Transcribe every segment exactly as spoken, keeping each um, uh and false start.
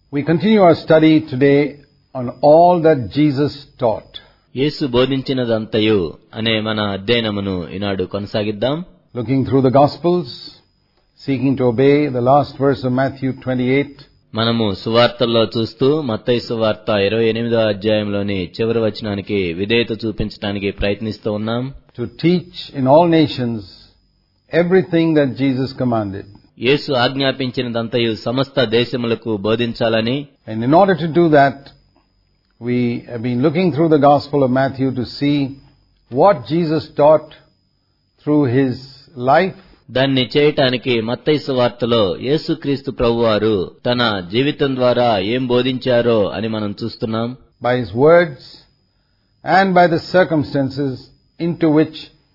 We continue our study today on all that Jesus taught. యేసు బోధించినదంతయు అనే మన అధ్యయనమును ఈనాడు కొనసాగిద్దాం. Looking through the Gospels, seeking to obey the last verse of Matthew twenty-eight. మనము సువార్తల్లో చూస్తూ మత్తయి సువార్త ఇరవై ఎనిమిదో అధ్యాయంలోని చివరి వచనానికి విధేయత చూపించడానికి ప్రయత్నిస్తూ ఉన్నాం. To teach in all nations everything that Jesus commanded. యేసు ఆజ్ఞాపించినదంతయు సమస్త దేశములకు బోధించాలని. And in order to do that, we have been looking through the Gospel of Matthew to see what Jesus taught through his life. దాన్ని చేయటానికి మత్తయి సువార్తలో యేసుక్రీస్తు ప్రభువారు తన జీవితం ద్వారా ఏం బోధించారో అని మనం చూస్తున్నాం. By his words and by the circumstances into which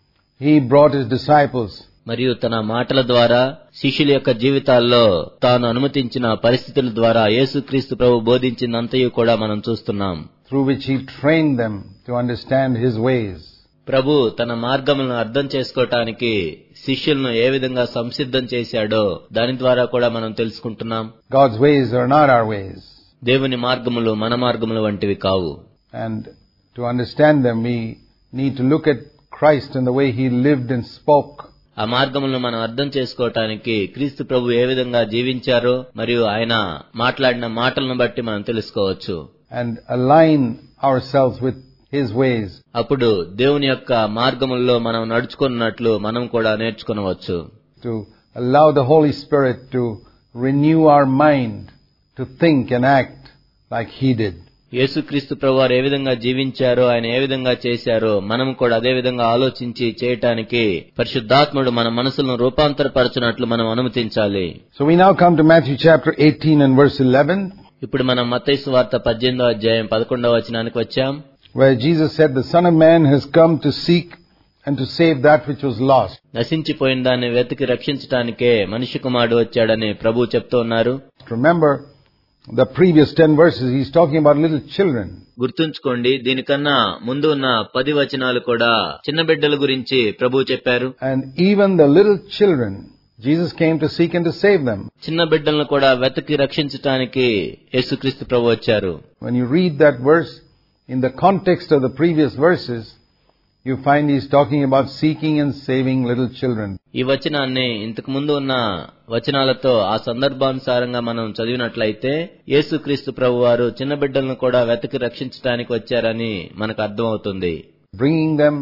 he brought his disciples. మరియు తన మాటల ద్వారా శిష్యుల యొక్క జీవితాల్లో తాను అనుమతించిన పరిస్థితుల ద్వారా యేసుక్రీస్తు ప్రభు బోధించినంతయు కూడా మనం చూస్తున్నాం. Through which he trained them to understand his ways. ప్రభు తన మార్గములను అర్థం చేసుకోవటానికి శిష్యులను ఏ విధంగా సంసిద్ధం చేశాడో దాని ద్వారా కూడా మనం తెలుసుకుంటున్నాం. God's ways are not our ways. దేవుని మార్గములు మన మార్గములు వంటివి కావు. And to understand them, we need to look at Christ and the way he lived and spoke. ఆ మార్గములను మనం అర్థం చేసుకోవటానికి క్రీస్తు ప్రభు ఏ విధంగా జీవించారో మరియు ఆయన మాట్లాడిన మాటలను బట్టి మనం తెలుసుకోవచ్చు. And align ourselves with his ways. అప్పుడు దేవుని యొక్క మార్గముల్లో మనం నడుచుకున్నట్లు మనం కూడా నేర్చుకోవచ్చు. To allow the Holy Spirit to renew our mind to think and act like he did. యేసుక్రీస్తు ప్రభువారు ఏ విధంగా జీవించారో ఆయన ఏ విధంగా చేశారో మనం కూడా అదే విధంగా ఆలోచించి చేయటానికి పరిశుద్ధాత్ముడు మన మనసులను రూపాంతరపరచునట్లు మనం అనుమతించాలి. So we now come to Matthew chapter eighteen and verse eleven. ఇప్పుడు మనం మత్తయి సువార్త పద్దెనిమిదో అధ్యాయం పదకొండవ వచనానికి వచ్చాం. Where Jesus said, "The Son of Man has come to seek and to save that which was lost." నశించిపోయిన దాన్ని వెతికి రక్షించడానికే మనిషి కుమారుడు వచ్చాడని ప్రభు చెప్తూ ఉన్నారు. Remember the previous ten verses, he's talking about little children. గుర్తుంచుకోండి, దీనికన్నా ముందు ఉన్న పది వచనాలు కూడా చిన్న బిడ్డల గురించి ప్రభు చెప్పారు. And even the little children, Jesus came to seek and to save them. చిన్న బిడ్డలను కూడా వెతికి రక్షించడానికి యేసుక్రీస్తు ప్రభు వచ్చారు. When you read that verse in the context of the previous verses, you find he's talking about seeking and saving little children. ఈ వచనాన్ని ఇంతకు ముందు ఉన్న వచనాలతో ఆ సందర్భానుసారంగా మనం చదివినట్లయితే యేసుక్రీస్తు ప్రభువారు చిన్న బిడ్డలను కూడా వెతికి రక్షించడానికి వచ్చారని మనకు అర్థమవుతుంది. Bringing them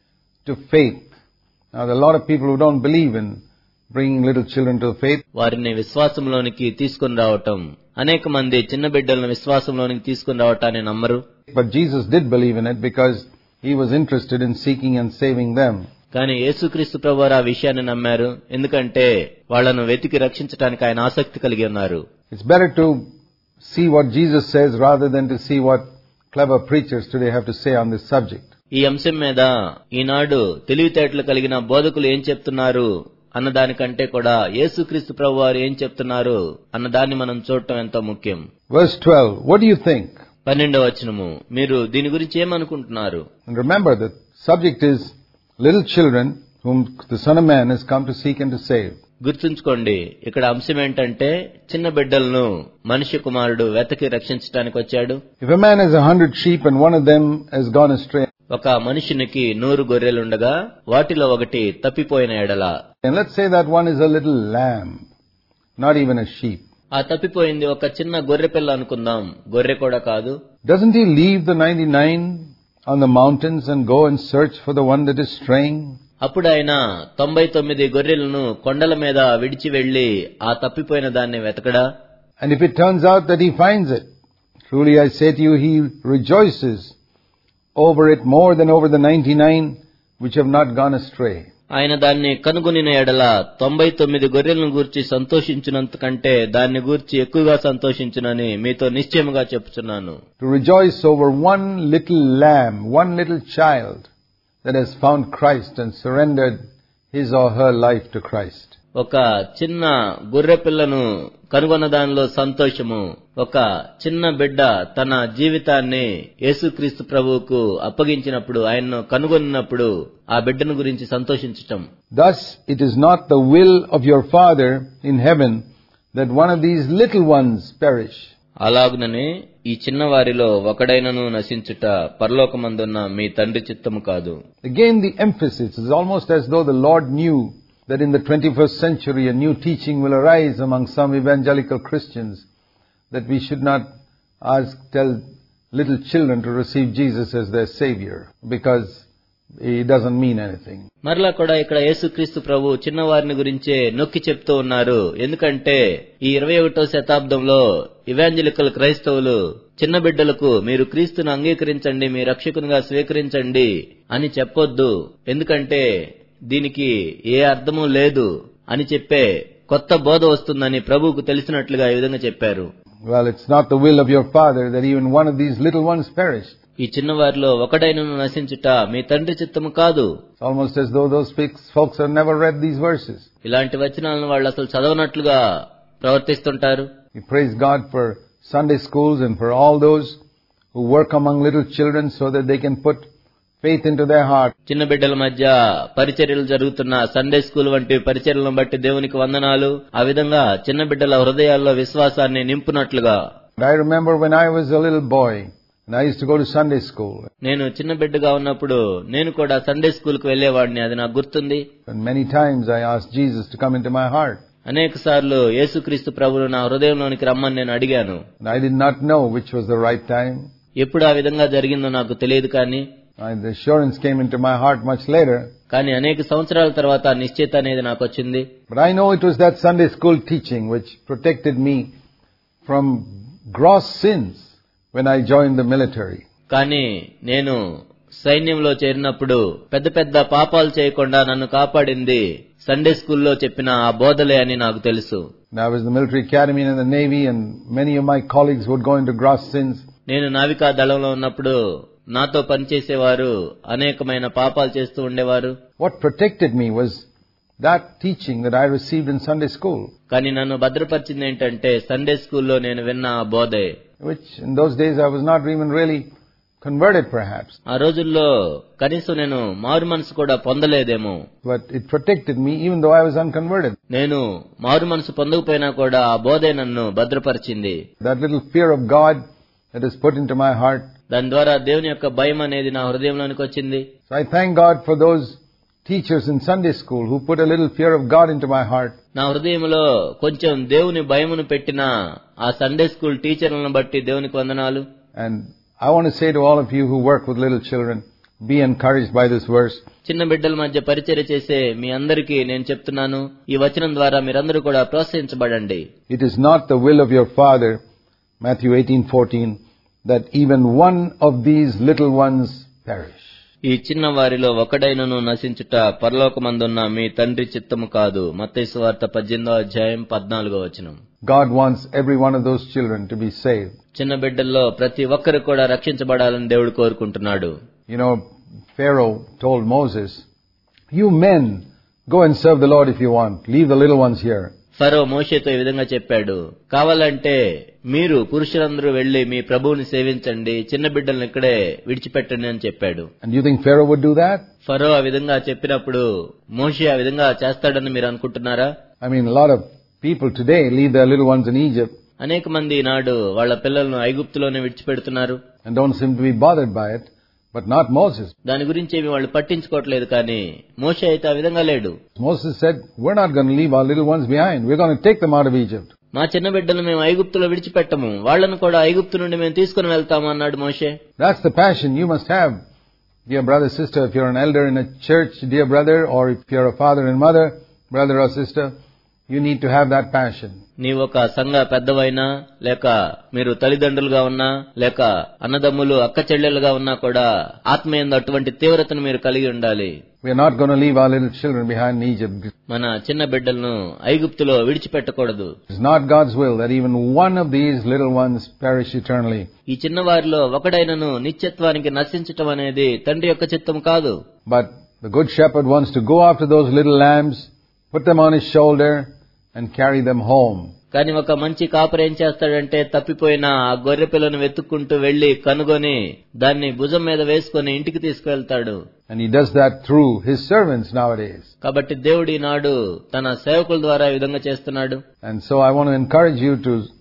to faith. Now there are a lot of people who don't believe in bringing little children to faith. వారిని విశ్వాసంలోనికి తీసుకుని రావటం, అనేక మంది చిన్న బిడ్డలను విశ్వాసంలోనికి తీసుకుని రావటాన్ని నమ్మరు. But Jesus did believe in it because he was interested in seeking and saving them. కానీ యేసుక్రీస్తు ప్రభువారు ఆ విషయాన్ని నమ్మారు, ఎందుకంటే వాళ్లను వెతికి రక్షించడానికి ఆయన ఆసక్తి కలిగి ఉన్నారు. It's better to see what Jesus says rather than to see what clever preachers today have to say on this subject. ఈ అంశం మీద ఈనాడు తెలివితేటలు కలిగిన బోధకులు ఏం చెప్తున్నారు అన్నదానికంటే కూడా యేసుక్రీస్తు ప్రభువారు ఏం చెప్తున్నారు అన్నదాన్ని మనం చూడటం ఎంతో ముఖ్యం. Verse twelve, what do you think? పన్నెండవ వచనము, మీరు దీని గురించి ఏమనుకుంటున్నారు? And remember, the subject is little children whom the Son of Man has come to seek and to save. గుర్తుంచుకోండి, ఇక్కడ అంశం ఏంటంటే చిన్న బిడ్డలను మనిషి కుమారుడు వెతకి రక్షించడానికి వచ్చాడు. If a man has a hundred sheep and one of them has gone astray, ఒక మనుషునికి నూరు గొర్రెలుండగా వాటిలో ఒకటి తప్పిపోయిన ఎడల, and let's say that one is a little lamb, not even a sheep. ఆ తప్పిపోయింది ఒక చిన్న గొర్రె పిల్ల అనుకుందాం, గొర్రె కూడా కాదు. Doesn't he leave the ninety-nine on the mountains and go and search for the one that is straying? అప్పుడు ఆయన తొంభై తొమ్మిది గొర్రెలను కొండల మీద విడిచి వెళ్లి ఆ తప్పిపోయిన దాన్ని వెతకడా? And if it turns out that he finds it, truly I say to you, he rejoices over it more than over the ninety-nine which have not gone astray. ఆయన దాన్ని కనుగొనిన ఎడల తొంభై తొమ్మిది గొర్రెలను గూర్చి సంతోషించినంత కంటే దాన్ని గూర్చి ఎక్కువగా సంతోషించునని మీతో నిశ్చయముగా చెప్పుచున్నాను. To rejoice over one little lamb, one little child that has found Christ and surrendered his or her life to Christ. ఒక చిన్న గొర్రె పిల్లను కనుగొన్న దానిలో సంతోషము, ఒక చిన్న బిడ్డ తన జీవితాన్ని యేసుక్రీస్తు ప్రభువుకు అప్పగించినప్పుడు, ఆయన్ను కనుగొన్నప్పుడు ఆ బిడ్డను గురించి సంతోషించటం. Thus it is not the will of your Father in heaven that one of these little ones perish. అలాగుననే ఈ చిన్నవారిలో ఒకడైనను నశించుట పరలోకమందున్న మీ తండ్రి చిత్తము కాదు. Again the emphasis is almost as though the Lord knew that in the twenty-first century a new teaching will arise among some evangelical Christians that we should not ask, tell little children to receive Jesus as their Savior because it doesn't mean anything. మరలా కూడా ఇక్కడ యేసుక్రీస్తు ప్రభు చిన్నవారిని గురించే నొక్కి చెప్తూ ఉన్నారు. ఎందుకంటే ఈ ఇరవై ఒకటో శతాబ్దంలో ఇవాంజలికల్ క్రైస్తవులు చిన్న బిడ్డలకు మీరు క్రీస్తును అంగీకరించండి, మీ రక్షకునిగా స్వీకరించండి అని చెప్పొద్దు, ఎందుకంటే దీనికి ఏ అర్థమూ లేదు అని చెప్పే కొత్త బోధ వస్తుందని ప్రభువుకు తెలిసినట్లుగా ఈ విధంగా చెప్పారు. Well, it's not the will of your Father that even one of these little ones perish. ఈ చిన్నవారిలో ఒకడైనను నశించుట మీ తండ్రి చిత్తము కాదు. It's almost as though those folks have never read these verses. ఇలాంటి వచనాలను వాళ్ళు అసలు చదవనట్లుగా ప్రవర్తిస్తుంటారు. We praise God for Sunday schools and for all those who work among little children so that they can put faith into their heart. చిన్న బిడ్డల మధ్య పరిచర్యలు జరుగుతున్న Sunday school వంటి పరిచర్యలను బట్టి దేవునికి వందనాలు. ఆ విధంగా చిన్న బిడ్డల హృదయాల్లో విశ్వాసాన్ని నింపునట్లుగా. I remember when I was a little boy and I used to go to Sunday school. నేను చిన్న బిడ్డగా ఉన్నప్పుడు నేను కూడా సండే స్కూల్ కు వెళ్లేవాడిని, అది నాకు గుర్తుంది. And many times I asked Jesus to come into my heart. అనేక సార్లు యేసుక్రీస్తు ప్రభువును నా హృదయంలోనికి రమ్మని నేను అడిగాను. And I did not know which was the right time. ఎప్పుడు ఆ విధంగా జరిగిందో నాకు తెలియదు, కానీ the assurance came into my heart much later. కానీ అనేక సంవత్సరాల తర్వాత నిశ్చయిత అనేది నాకు వచ్చింది. But I know it was that Sunday school teaching which protected me from gross sins when I joined the military. కానీ నేను సైన్యంలో చేరినప్పుడు పెద్ద పెద్ద పాపాలు చేయకుండా నన్ను కాపాడింది సండే స్కూల్లో చెప్పిన ఆ బోధలే అని నాకు తెలుసు. I was in the military academy and in the navy and many of my colleagues would go into gross sins. నేను నావికా దళంలో ఉన్నప్పుడు నాతో పనిచేసేవారు అనేకమైన పాపాలు చేస్తూ ఉండేవారు. What protected me was that teaching that I received in Sunday school. కానీ నన్ను భద్రపరిచింది ఏంటంటే సండే స్కూల్లో నేను విన్న ఆ బోధే. Which in those days I was not even really converted perhaps. ఆ రోజుల్లో కనీసం నేను మారు మనసు కూడా పొందలేదేమో. But it protected me even though I was unconverted. నేను మారు మనసు పొందకపోయినా కూడా ఆ బోధే నన్ను భద్రపరిచింది. That little fear of God that is put into my heart. దాని ద్వారా దేవుని యొక్క భయం అనేది నా హృదయంలోనికి వచ్చింది. So I thank God for those teachers in Sunday school who put a little fear of God into my heart. నా హృదయంలో కొంచెం దేవుని భయమును పెట్టిన ఆ సండే స్కూల్ టీచర్లను బట్టి దేవునికి వందనాలు. And I want to say to all of you who work with little children, be encouraged by this verse. చిన్న బిడ్డల మధ్య పరిచర్య చేసే మీ అందరికీ నేను చెప్తున్నాను, ఈ వచనం ద్వారా మీరందరూ కూడా ప్రోత్సహించబడండి. It is not the will of your Father, Matthew eighteen fourteen, that even one of these little ones perish. ఈ చిన్న వారిలో ఒకడైనను నశించుట పరలోకమందున్న మీ తండ్రి చిత్తము కాదు. మత్తయి సువార్త పద్దెనిమిదో అధ్యాయం పద్నాలుగో వచనం. God wants every one of those children to be saved. చిన్న బిడ్డల్లో ప్రతి ఒక్కరు కూడా రక్షించబడాలని దేవుడు కోరుకుంటున్నాడు. You know, Pharaoh told Moses, "You men go and serve the Lord if you want. Leave the little ones here." ఫరో మోషేతో ఈ విధంగా చెప్పాడు, కావాలంటే మీరు పురుషులందరూ వెళ్లి మీ ప్రభువుని సేవించండి, చిన్న బిడ్డలను ఇక్కడే విడిచిపెట్టండి అని చెప్పాడు. And you think Pharaoh would do that? ఫరో ఆ విధంగా చెప్పినప్పుడు మోషే ఆ విధంగా చేస్తాడని మీరు అనుకుంటున్నారా? I mean, a lot of people today leave their little ones in Egypt. అనేక మంది నాడు వాళ్ళ పిల్లలను ఐగుప్తులోనే విడిచిపెడుతున్నారు. And don't seem to be bothered by it. But not Moses. దాని గురించి ఏమి వాళ్ళు పట్టించుకోవట్లేదు, కానీ మోషే అయితే ఆ విధంగా లేడు. Moses said, "We're not going to leave our little ones behind. We're going to take them out of Egypt." మా చిన్న బిడ్డలు మేము ఐగుప్తులో విడిచిపెట్టము, వాళ్ళను కూడా ఐగుప్తు నుండి మేము తీసుకుని వెళ్తాము అన్నాడు మోషే. That's the passion you must have, dear brother, sister. If you're an elder in a church, dear brother, or if you're a father and mother, brother or sister, you need to have that passion. నీవు ఒక సంఘ పెద్దవైనా, లేక మీరు తల్లిదండ్రులుగా ఉన్నా, లేక అన్నదమ్ములు అక్క చెల్లెలుగా ఉన్నా కూడా ఆత్మయందు అటువంటి తీవ్రతను మీరు కలిగి ఉండాలి. We are not going to leave our little children behind in Egypt. మన చిన్న బిడ్డలను ఐగుప్తులో విడిచిపెట్టకూడదు. It's not God's will that even one of these little ones perish eternally. ఈ చిన్నవారిలో ఒకడైనను నిత్యత్వానికి నశించటం అనేది తండ్రి యొక్క చిత్తం కాదు. But the good shepherd wants to go after those little lambs, put them on his shoulder and carry them home. కానీ ఒక మంచి కాపరి ఏం చేస్తాడంటే తప్పిపోయిన ఆ గొర్రె పిల్లను వెతుక్కుంటూ వెళ్లి కనుగొని దాన్ని భుజం మీద వేసుకుని ఇంటికి తీసుకువెళ్తాడు. And he does that through his servants nowadays. కాబట్టి దేవుడి నాడు తన సేవకుల ద్వారా ఈ విధంగా చేస్తున్నాడు. And so I want to encourage you to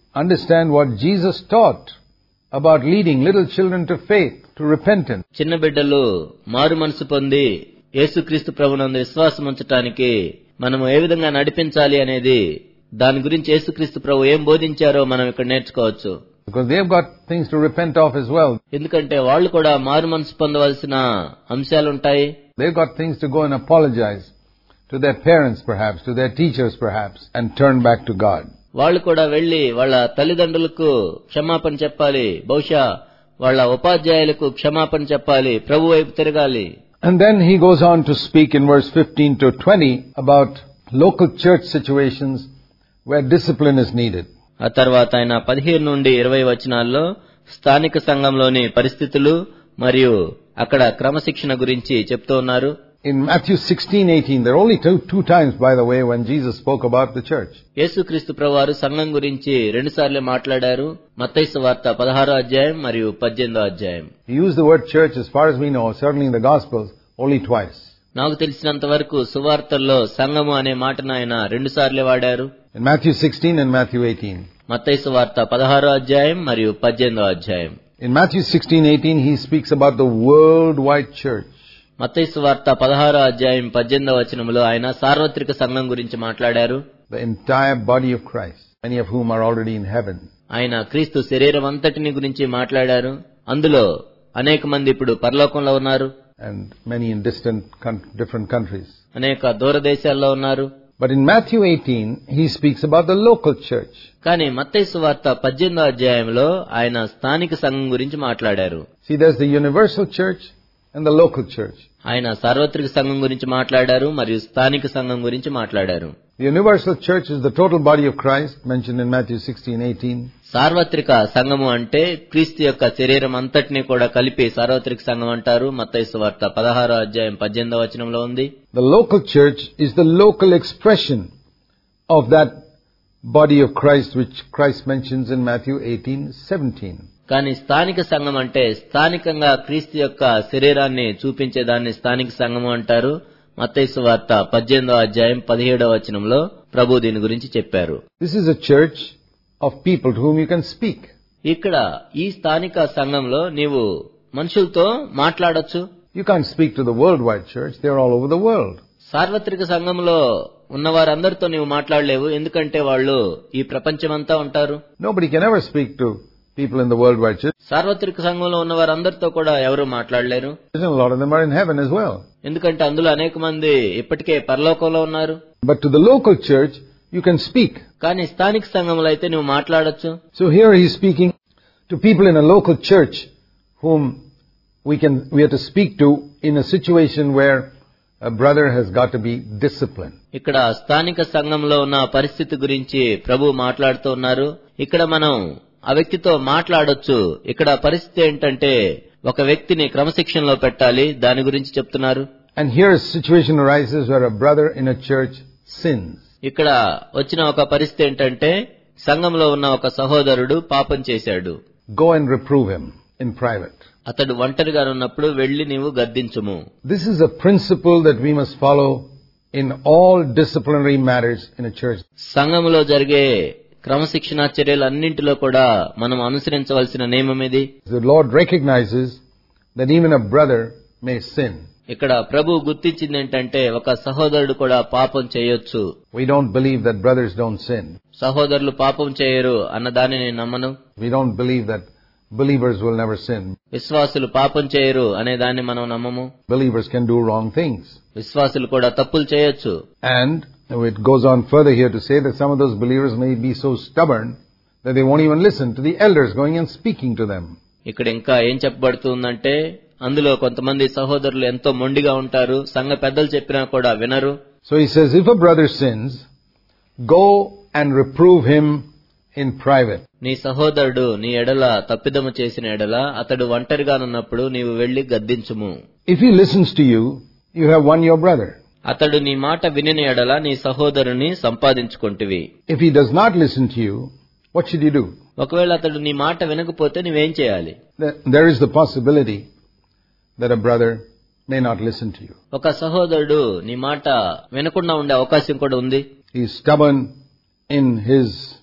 understand what Jesus taught about leading little children to faith, to repentance. చిన్న బిడ్డలు మారు మనసు పొంది యేసుక్రీస్తు ప్రభునందు విశ్వాసం ఉంచటానికి మనం ఏ విధంగా నడిపించాలి అనేది దాని గురించి యేసుక్రీస్తు ప్రభు ఏం బోధించారో మనం ఇక్కడ నేర్చుకోవచ్చు. Because they've got things to repent of as well. ఎందుకంటే వాళ్ళు కూడా మారు మనసు పొందవలసిన అంశాలుంటాయి. They've got things to go and apologize to their parents perhaps, to their teachers perhaps, and turn back to God. వాళ్ళు కూడా వెళ్లి వాళ్ళ తల్లిదండ్రులకు క్షమాపణ చెప్పాలి, బహుశా వాళ్ళ ఉపాధ్యాయులకు క్షమాపణ చెప్పాలి, ప్రభు వైపు తిరగాలి. And then he goes on to speak in verse fifteen to twenty about local church situations where discipline is needed. ఆ తర్వాత ఆయన పదిహేను నుండి ఇరవై వచనాల్లో స్థానిక సంఘంలోని పరిస్థితులు మరియు అక్కడ క్రమశిక్షణ గురించి చెప్తూ ఉన్నారు. In Matthew sixteen eighteen, there are only two, two times, by the way, when Jesus spoke about the church. యేసుక్రీస్తు ప్రభువారు సంఘం గురించి రెండు సార్లు మాట్లాడారు. మత్తయి సువార్త పదహారో అధ్యాయం మరియు పద్దెనిమిదో అధ్యాయం. He used the word church, as far as we know, certainly in the Gospels, only twice. నాకు తెలిసినంత వరకు సువార్తల్లో సంఘము అనే మాటను ఆయన రెండు సార్లు వాడారు. In Matthew sixteen and Matthew eighteen. మత్తయి సువార్త పదహారో అధ్యాయం మరియు పద్దెనిమిదో అధ్యాయం. In Matthew sixteen eighteen, he speaks about the worldwide church. మత్తయి సువార్త పదహారో అధ్యాయం పద్దెనిమిదో వచనములో ఆయన సార్వత్రిక సంఘం గురించి మాట్లాడారు. The entire body of Christ, many of whom are already in heaven. ఆయన క్రీస్తు శరీరం అంతటిని గురించి మాట్లాడారు. అందులో అనేక మంది ఇప్పుడు పరలోకంలో ఉన్నారు. And many in distant, different countries. అనేక దూర దేశాల్లో ఉన్నారు. But in Matthew eighteen, he speaks about the local church. కానీ మత్తయి సువార్త పద్దెనిమిదో అధ్యాయంలో ఆయన స్థానిక సంఘం గురించి మాట్లాడారు. See, there's the universal church and the local church. ఆయన సార్వత్రిక సంఘం గురించి మాట్లాడారు మరియు స్థానిక సంఘం గురించి మాట్లాడారు. The universal church is the total body of Christ, mentioned in Matthew sixteen eighteen. సార్వత్రిక సంఘము అంటే క్రీస్తు యొక్క శరీరం అంతటిని కూడా కలిపి సార్వత్రిక సంఘం అంటారు. మత్తయి సువార్త పదహారో అధ్యాయం పద్దెనిమిదో వచనంలో ఉంది. The local church is the local expression of that body of Christ which Christ mentions in Matthew eighteen seventeen. కానీ స్థానిక సంఘం అంటే స్థానికంగా క్రీస్తు యొక్క శరీరాన్ని చూపించేదాన్ని స్థానిక సంఘము అంటారు. మత్తయి సువార్త పద్దెనిమిదో అధ్యాయం పదిహేడో వచనంలో ప్రభు దీని గురించి చెప్పారు. This is a church of people to whom you can speak. ఇక్కడ ఈ స్థానిక సంఘంలో నీవు మనుషులతో మాట్లాడొచ్చు. You can't speak to the worldwide church. They're all over the world. సార్వత్రిక సంఘంలో ఉన్న వారందరితో నీవు మాట్లాడలేవు, ఎందుకంటే వాళ్ళు ఈ ప్రపంచమంతా ఉంటారు. Nobody can ever speak to people in the worldwide church. సార్వత్రిక సంఘంలో ఉన్న వారందరితో కూడా ఎవరు మాట్లాడలేరు. A lot of them are in heaven as well. ఎందుకంటే అందులో అనేక మంది ఇప్పటికే పరలోకంలో ఉన్నారు. But to the local church, you can speak. కానీ స్థానిక సంఘంలో అయితే నువ్వు మాట్లాడొచ్చు. So here he is speaking to people in a local church whom we can we have to speak to in a situation where a brother has got to be disciplined. ఇక్కడ స్థానిక సంఘంలో ఉన్న పరిస్థితి గురించి ప్రభు మాట్లాడుతూ ఉన్నారు. ఇక్కడ మనం ఆ వ్యక్తితో మాట్లాడొచ్చు. ఇక్కడ పరిస్థితి ఏంటంటే ఒక వ్యక్తిని క్రమశిక్షణలో పెట్టాలి, దాని గురించి చెప్తున్నారు. And here a situation arises where a brother in a church sins. ఇక్కడ వచ్చిన ఒక పరిస్థితి ఏంటంటే సంఘంలో ఉన్న ఒక సహోదరుడు పాపం చేశాడు. Go and reprove him in private. అతడు ఒంటరిగా ఉన్నప్పుడు వెళ్లి నీవు గద్దించుము. This is a principle that we must follow in all disciplinary matters in a church. సంఘములో జరిగే క్రమశిక్షణ చర్యలన్నింటిలో కూడా మనం అనుసరించవలసిన నియమం ఇది. The Lord recognizes that even a brother may sin. ఇక్కడ ప్రభు గుర్తించింది ఏంటంటే ఒక సహోదరుడు కూడా పాపం చేయొచ్చు. We don't believe that brothers don't sin. సహోదరులు పాపం చేయరు అన్న దాన్ని నేను నమ్మను. We don't believe that believers will never sin. విశ్వాసులు పాపం చేయరు అనే దాన్ని మనం నమ్మము. Believers can do wrong things. విశ్వాసులు కూడా తప్పులు చేయొచ్చు. And it goes on further here to say that some of those believers may be so stubborn that they won't even listen to the elders going and speaking to them. ఇక్కడ ఇంకా ఏం చెప్పబడుతుందంటే అందులో కొంతమంది సహోదరులు ఎంతో మొండిగా ఉంటారు, సంఘ పెద్దలు చెప్పినా కూడా వినరు. So he says, if a brother sins, go and reprove him in private. నీ సహోదరుడు నీ ఎడల తప్పిదము చేసిన ఎడల అతడు ఒంటరిగానున్నప్పుడు నీవు వెళ్లి గద్దించుము. If he listens to you, you have won your brother. అతడు నీ మాట వినిన ఎడల నీ సహోదరుని సంపాదించుకొంటివి. If he does not listen to you, what should you do? ఒకవేళ అతడు నీ మాట వినకపోతే నువ్వేం చేయాలి? There is the possibility that a brother may not listen to you. ఒక సహోదరుడు నీ మాట వినకుండా ఉండే అవకాశం కూడా ఉంది. He is stubborn in his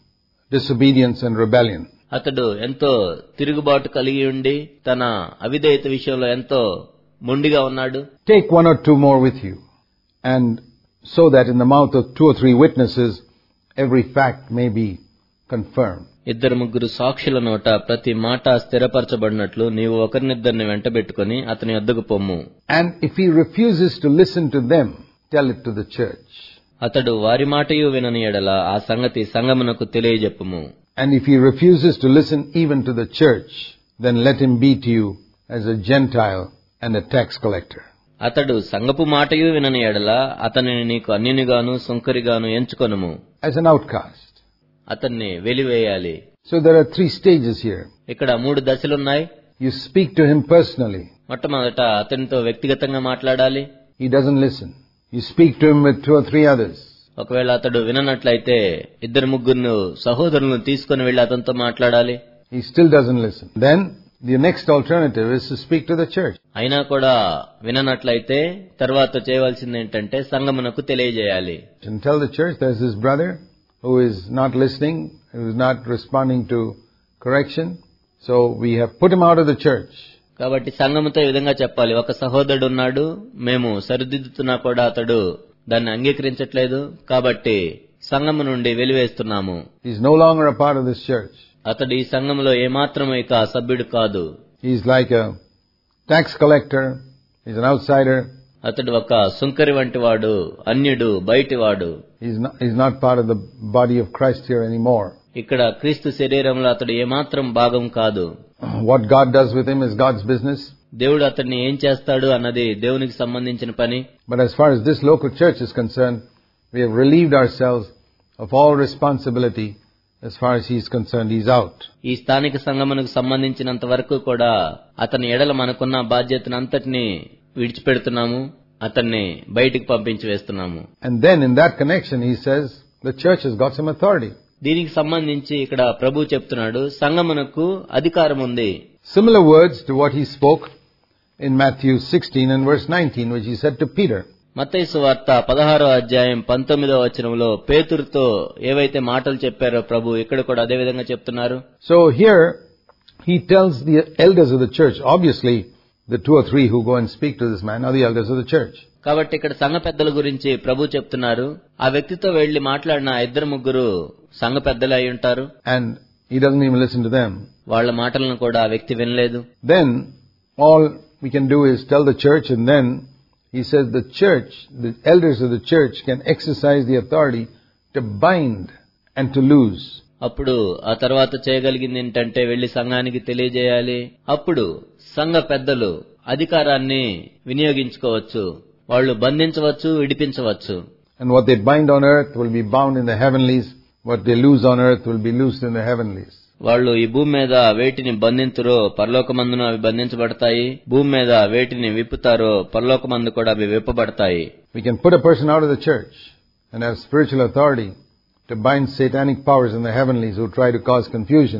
disobedience and rebellion. అతడు ఎంతో తిరుగుబాటు కలిగి ఉండి తన అవిధేయత విషయంలో ఎంతో మొండిగా ఉన్నాడు. Take one or two more with you, and so that in the mouth of two or three witnesses every fact may be confirmed. ఇద్దరు ముగ్గురు సాక్షుల నోట ప్రతి మాట స్థిరపరచబడినట్లు నీవు ఒకరినిద్దరిని వెంటబెట్టుకుని అతని వద్దకు పొమ్ము. And if he refuses to listen to them, tell it to the church. అతడు వారి మాటయు వినని ఎడల ఆ సంగతి సంఘమునకు తెలియజెప్పుము. And if he refuses to listen even to the church, then let him be to you as a Gentile and a tax collector. అతడు సంఘపు మాటయు వినని ఎడల అతనిని నీకు అన్యునిగాను సుంకరిగాను ఎంచుకొనుము. As an outcast. అతన్ని వెలివేయాలి. So there are three stages here. ఇక్కడ మూడు దశలున్నాయి. You speak to him personally. మొట్టమొదట అతనితో వ్యక్తిగతంగా మాట్లాడాలి. He doesn't listen. You speak to him with two or three others. ఒకవేళ అతడు విననట్లయితే ఇద్దరు ముగ్గురు సహోదరులను తీసుకుని వెళ్లి అతనితో మాట్లాడాలి. He still doesn't listen. Then the next alternative is to speak to the church. అయినా కూడా విననట్లయితే తర్వాత చేయవలసింది ఏంటంటే సంఘమునకు తెలియజేయాలి. And tell the church there's this brother who is not listening, who is not responding to correction. So we have put him out of the church. కాబట్టి సంఘముతో ఈ విధంగా చెప్పాలి. ఒక సహోదరుడు ఉన్నాడు, మేము సరిదిద్దుతున్నా కూడా అతడు దాన్ని అంగీకరించట్లేదు, కాబట్టి సంఘము నుండి వెలివేస్తున్నాము. He is no longer a part of this church. అతడు ఈ సంఘములో ఏమాత్రం ఇక సభ్యుడు కాదు. He is like a tax collector. He is an outsider. అతడు ఒక సుంకరి వంటి వాడు, అన్యుడు, బయటివాడు. He is not, he is not part of the body of Christ here anymore. ఇక్కడ క్రీస్తు శరీరంలో అతడు ఏమాత్రం భాగం కాదు. What God does with him is God's business. దేవుడు అతన్ని ఏం చేస్తాడు అన్నది దేవునికి సంబంధించిన పని. But as far as this local church is concerned, we have relieved ourselves of all responsibility. As far as he is concerned, he is out. ఈ స్థానిక సంఘమునకు సంబంధించినంత వరకు కూడా అతని ఎడల మనకున్న బాధ్యతనంతటిని విడిచిపెడుతున్నాము, అతన్ని బయటికి పంపించి వేస్తున్నాము. And then in that connection he says the church has got some authority. దీనికి సంబంధించి ఇక్కడ ప్రభు చెప్తున్నాడు సంఘమునకు అధికారం ఉంది. Similar words to what he spoke in Matthew sixteen and verse nineteen, which he said to Peter. మత్తయి సువార్త పదహారో అధ్యాయం పంతొమ్మిదో వచనంలో పేతురుతో ఏవైతే మాటలు చెప్పారో ప్రభు ఇక్కడ కూడా అదే విధంగా చెప్తున్నారు. So here he tells the elders of the church, obviously the two or three who go and speak to this man are the elders of the church. కాబట్టి ఇక్కడ సంఘ పెద్దల గురించి ప్రభు చెప్తున్నారు. ఆ వ్యక్తితో వెళ్లి మాట్లాడిన ఇద్దరు ముగ్గురు సంఘ పెద్దలు అయి ఉంటారు. And he doesn't even listen to them. వాళ్ళ మాటలను కూడా ఆ వ్యక్తి వినలేదు. Then all we can do is tell the church, and then he says the church, the elders of the church can exercise the authority to bind and to loose. అప్పుడు ఆ తర్వాత చేయగలిగింది ఏంటంటే వెళ్లి సంఘానికి తెలియజేయాలి. అప్పుడు సంఘ పెద్దలు అధికారాన్ని వినియోగించుకోవచ్చు. వాళ్ళు బంధించవచ్చు, విడిపించవచ్చు. And what they bind on earth will be bound in the heavenlies. What they loose on earth will be loosed in the heavenlies. వాళ్ళు ఈ భూమి మీద వేటిని బంధింతురో పరలోకమందున అవి బంధించబడతాయి, భూమి మీద వేటిని విప్పుతారో పరలోకమందు కూడా అవి విప్పబడతాయి. We can put a person out of the church and have spiritual authority to bind satanic powers in the heavenlies who try to cause confusion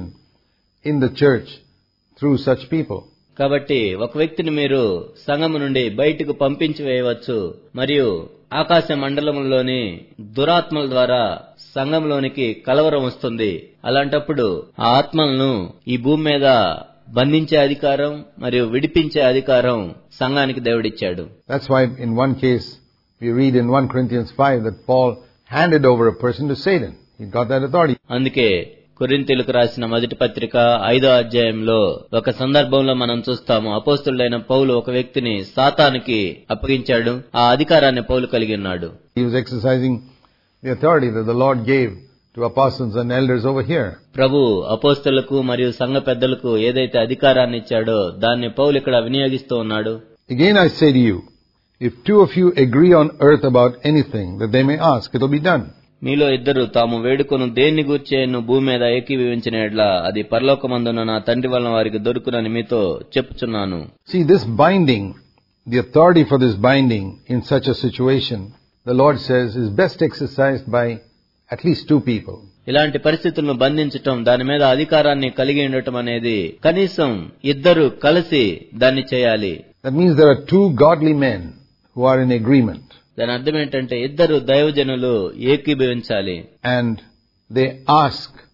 in the church through such people. కాబట్టి ఒక వ్యక్తిని మీరు సంఘము నుండి బయటకు పంపించి వేయవచ్చు, మరియు ఆకాశ మండలంలోని దురాత్మల ద్వారా సంఘంలోనికి కలవరం వస్తుంది. అలాంటప్పుడు ఆ ఆత్మలను ఈ భూమి మీద బంధించే అధికారం మరియు విడిపించే అధికారం సంఘానికి దేవుడిచ్చాడు. That's why in one case we read in First Corinthians five that Paul handed over a person to Satan. He got that authority. అందుకే కొరింథీయులకు రాసిన మొదటి పత్రిక ఐదో అధ్యాయంలో ఒక సందర్భంలో మనం చూస్తాము, అపోస్తలుడైన పౌలు ఒక వ్యక్తిని సాతానుకి అప్పగించాడు. ఆ అధికారాన్ని పౌలు కలిగి ఉన్నాడు. He was exercising the authority that the Lord gave to apostles and elders over here. ప్రభు అపోస్తలులకు మరియు సంఘ పెద్దలకు ఏదైతే అధికారాన్ని ఇచ్చాడో దాన్ని పౌలు ఇక్కడ వినియోగిస్తూ ఉన్నాడు. Again I say to you, if two of you agree on earth about anything that they may ask, it will be done. మీలో ఇద్దరు తాము వేడుకొను దేన్ని గూర్చేను భూమి మీద ఏకీభవించిన యెడల అది పరలోకమందున నా తండ్రి వలన వారికి దొరుకునని మీతో చెప్పుచున్నాను. See, this binding, the authority for this binding in such a situation, the Lord says, is best exercised by at least two people. ఇలాంటి పరిస్థితులను బంధించటం, దాని మీద అధికారాన్ని కలిగి ఉండటం అనేది కనీసం ఇద్దరు కలిసి దాన్ని చేయాలి. That means there are two godly men who are in agreement. దాని అర్థం ఏంటంటే ఇద్దరు దైవజనులు ఏకీభవించాలి. And they ask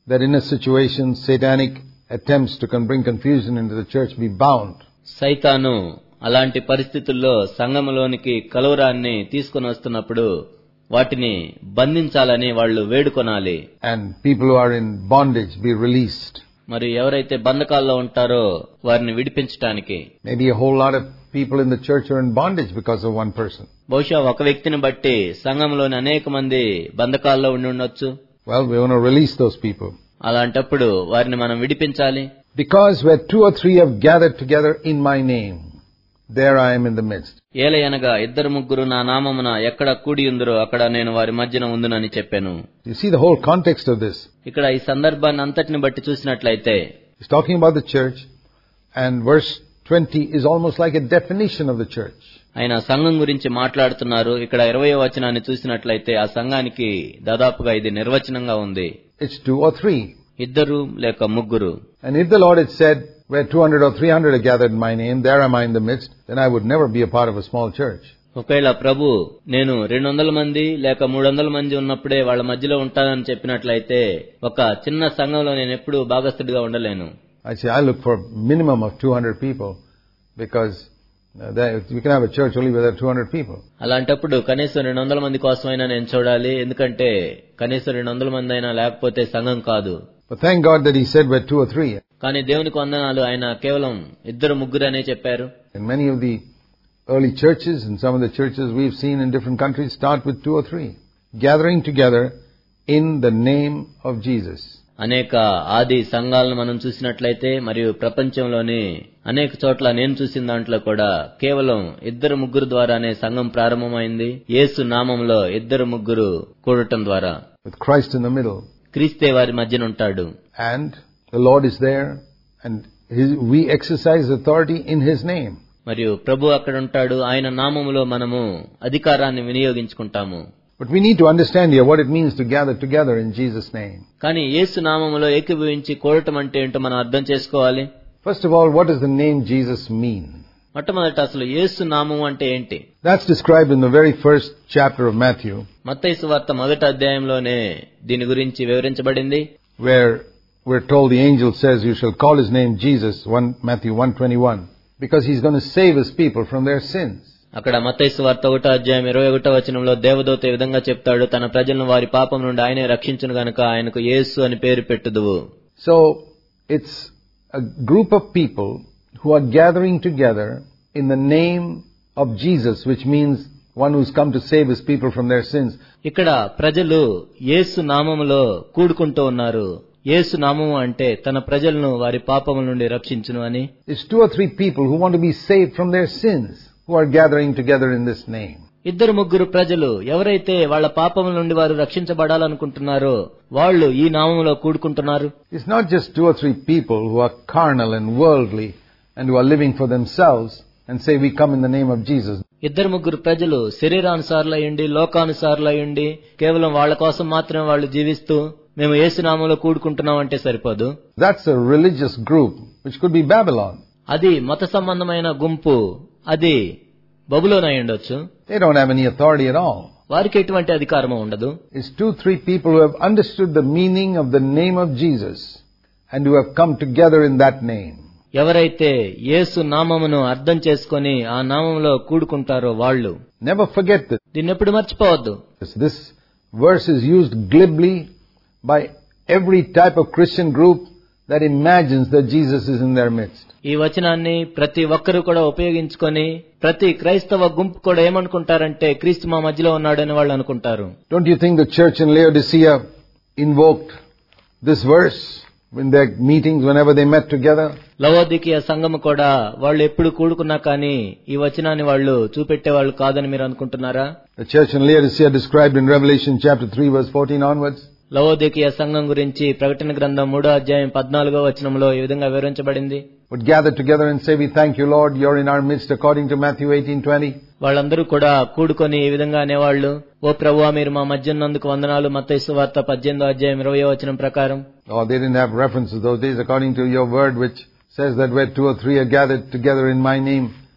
that in a situation satanic attempts to bring confusion into the church be bound. సైతాను అలాంటి పరిస్థితుల్లో సంఘములోనికి కలవరాన్ని తీసుకొని వస్తున్నప్పుడు వాటిని బంధించాలని వాళ్ళు వేడుకొనాలి. And people who are in bondage be released. మరి ఎవరైతే బంధకాల్లో ఉంటారో వారిని విడిపించడానికి. Maybe a whole lot of people in the church are in bondage because of one person. బహుశా ఒక వ్యక్తిని బట్టి సంఘంలోని అనేక మంది బంధకాల్లో ఉండి ఉండొచ్చు. Well, we want to release those people. అలాంటప్పుడు వారిని మనం విడిపించాలి. Because where two or three have gathered together in my name, there I am in the midst. ఏలయనగా ఇద్దరు ముగ్గురు నా నామమున ఎక్కడ కూడి ఉందరో అక్కడ నేను వారి మధ్యన ఉందునని చెప్పాను. You see the whole context of this. ఇక్కడ ఈ సందర్భాన్ని అంతటిని బట్టి చూసినట్లయితే He's talking about the church, and verse twenty is almost like a definition of the church. ఆయన సంఘం గురించి మాట్లాడుతున్నారు. ఇక్కడ ఇరవయో వచనాన్ని చూసినట్లయితే ఆ సంఘానికి దాదాపుగా ఇది నిర్వచనంగా ఉంది. It's two or three. ఇద్దరు లేక ముగ్గురు. And if the Lord had said, where two hundred or three hundred are gathered in my name, there am I in the midst, then I would never be a part of a small church. ఒకవేళ ప్రభు నేను రెండు వందల మంది లేక మూడు వందల మంది ఉన్నప్పుడే వాళ్ళ మధ్యలో ఉంటానని చెప్పినట్లయితే ఒక చిన్న సంఘంలో నేను ఎప్పుడూ భాగస్థుడిగా ఉండలేను. I say I look for minimum of two hundred people, because uh, there, we can have a church only where there are two hundred people. అలాంటప్పుడు కనీసం రెండు వందల మంది కోసమైనా నేను చూడాలి. ఎందుకంటే కనీసం రెండు వందల మంది అయినా లేకపోతే సంఘం కాదు. But thank God that He said where two or three. కానీ దేవునికి వందనాలు, ఆయన కేవలం ఇద్దరు ముగ్గురు అనే చెప్పారు. And many of the early churches and some of the churches we've seen in different countries start with two or three, gathering together in the name of Jesus. అనేక ఆది సంఘాలను మనం చూసినట్లయితే మరియు ప్రపంచంలోని అనేక చోట్ల నేను చూసిన దాంట్లో కూడా కేవలం ఇద్దరు ముగ్గురు ద్వారానే సంఘం ప్రారంభమైంది. యేసు నామములో ఇద్దరు ముగ్గురు కూడటం ద్వారా. With Christ in the middle. క్రీస్తే వారి మధ్యన ఉంటాడు. And the Lord is there, and his, we exercise authority in His name. మరియు ప్రభు అక్కడ ఉంటాడు. ఆయన నామములో మనము అధికారాన్ని వినియోగించుకుంటాము. But we need to understand here what it means to gather together in Jesus' name. కానీ యేసు నామములో ఏకీభవించి కూడటం అంటే ఏంటో మనం అర్థం చేసుకోవాలి. First of all, what does the name Jesus mean? మొట్టమొదట అసలు యేసు నామము అంటే ఏంటి? That's described in the very first chapter of Matthew. మత్తయి సువార్త మొదటి అధ్యాయంలోనే దీని గురించి వివరించబడింది. Where we're told the angel says you shall call his name Jesus, Matthew one twenty-one, because he's going to save his people from their sins. అక్కడ మత్తయి సువార్త ఒకటో అధ్యాయం ఇరవై ఒకటో వచనంలో దేవదూత ఈ విధంగా చెప్తాడు, తన ప్రజలను వారి పాపం నుండి ఆయనే రక్షించును గనుక ఆయనకు యేసు అని పేరు పెట్టుదువు. So it's a group of people who are gathering together in the name of Jesus, which means one who's come to save his people from their sins. ఇక్కడ ప్రజలు యేసు నామములో కూడుకుంటూ ఉన్నారు. యేసు నామము అంటే తన ప్రజలను వారి పాపముల నుండి రక్షించును అని. It's two or three people who want to be saved from their sins who are gathering together in this name. ఇద్దరు ముగ్గురు ప్రజలు ఎవరైతే వాళ్ళ పాపముల నుండి వారు రక్షించబడాలనుకుంటున్నారో వాళ్ళు ఈ నామములో కూడుకుంటున్నారు. It's not just two or three people who are carnal and worldly and who are living for themselves and say we come in the name of Jesus. ఇద్దరు ముగ్గురు ప్రజలు శరీరానుసారులయ్యుండి లోకానుసారులయ్యుండి కేవలం వాళ్ళ కోసం మాత్రమే వాళ్ళు జీవిస్తూ మేము యేసు నామములో కూడుకుంటున్నాం అంటే సరిపోదు. That's a religious group which could be Babylon. అది మత సంబంధమైన గుంపు, అది బబులోను అయి ఉండొచ్చు. They don't have any authority at all. వారికి ఎటువంటి అధికారము ఉండదు. It's two three people who have understood the meaning of the name of Jesus and who have come together in that name. ఎవరైతే యేసు నామమును అర్థం చేసుకొని ఆ నామములో కూడుకుంటారో వాళ్ళు. Never forget this. దీన్ని ఎప్పుడు మర్చిపోవద్దు. This verse is used glibly by every type of Christian group that imagines that Jesus is in their midst. ఈ వచనాన్ని ప్రతి ఒక్కరు కూడా ఉపయోగించుకొని ప్రతి క్రైస్తవ గుంపు కూడా ఏమనుకుంటారంటే క్రీస్తు మా మధ్యలో ఉన్నాడని వాళ్ళు అనుకుంటారు. Don't you think the church in Laodicea invoked this verse in their meetings whenever they met together? లవోదికీయ సంఘము కూడా వాళ్ళు ఎప్పుడు కూడుకున్నా కానీ ఈ వచనాన్ని వాళ్ళు చూపెట్టేవాళ్ళు కాదని మీరు అనుకుంటున్నారా? The church in Laodicea described in Revelation chapter three verse fourteen onwards. లవోదికీయ సంఘం గురించి ప్రకటన గ్రంథం మూడో అధ్యాయం పద్నాలుగో వచనంలో ఈ విధంగా వివరించబడింది. Would gather together and say, we thank you Lord, you're in our midst according to Matthew eighteen twenty. వాళ్ళందరూ కూడా కూడుకొని ఈ విధంగా అనేవాళ్ళు, ఓ ప్రభువా మీరు మా మధ్య ఉన్నందుకు వందనాలు, మత్తయి సువార్త పద్దెనిమిదో అధ్యాయం ఇరవయో వచనం ప్రకారం. Oh, they didn't have references those days according to your word which says that where two or three are gathered together in my name,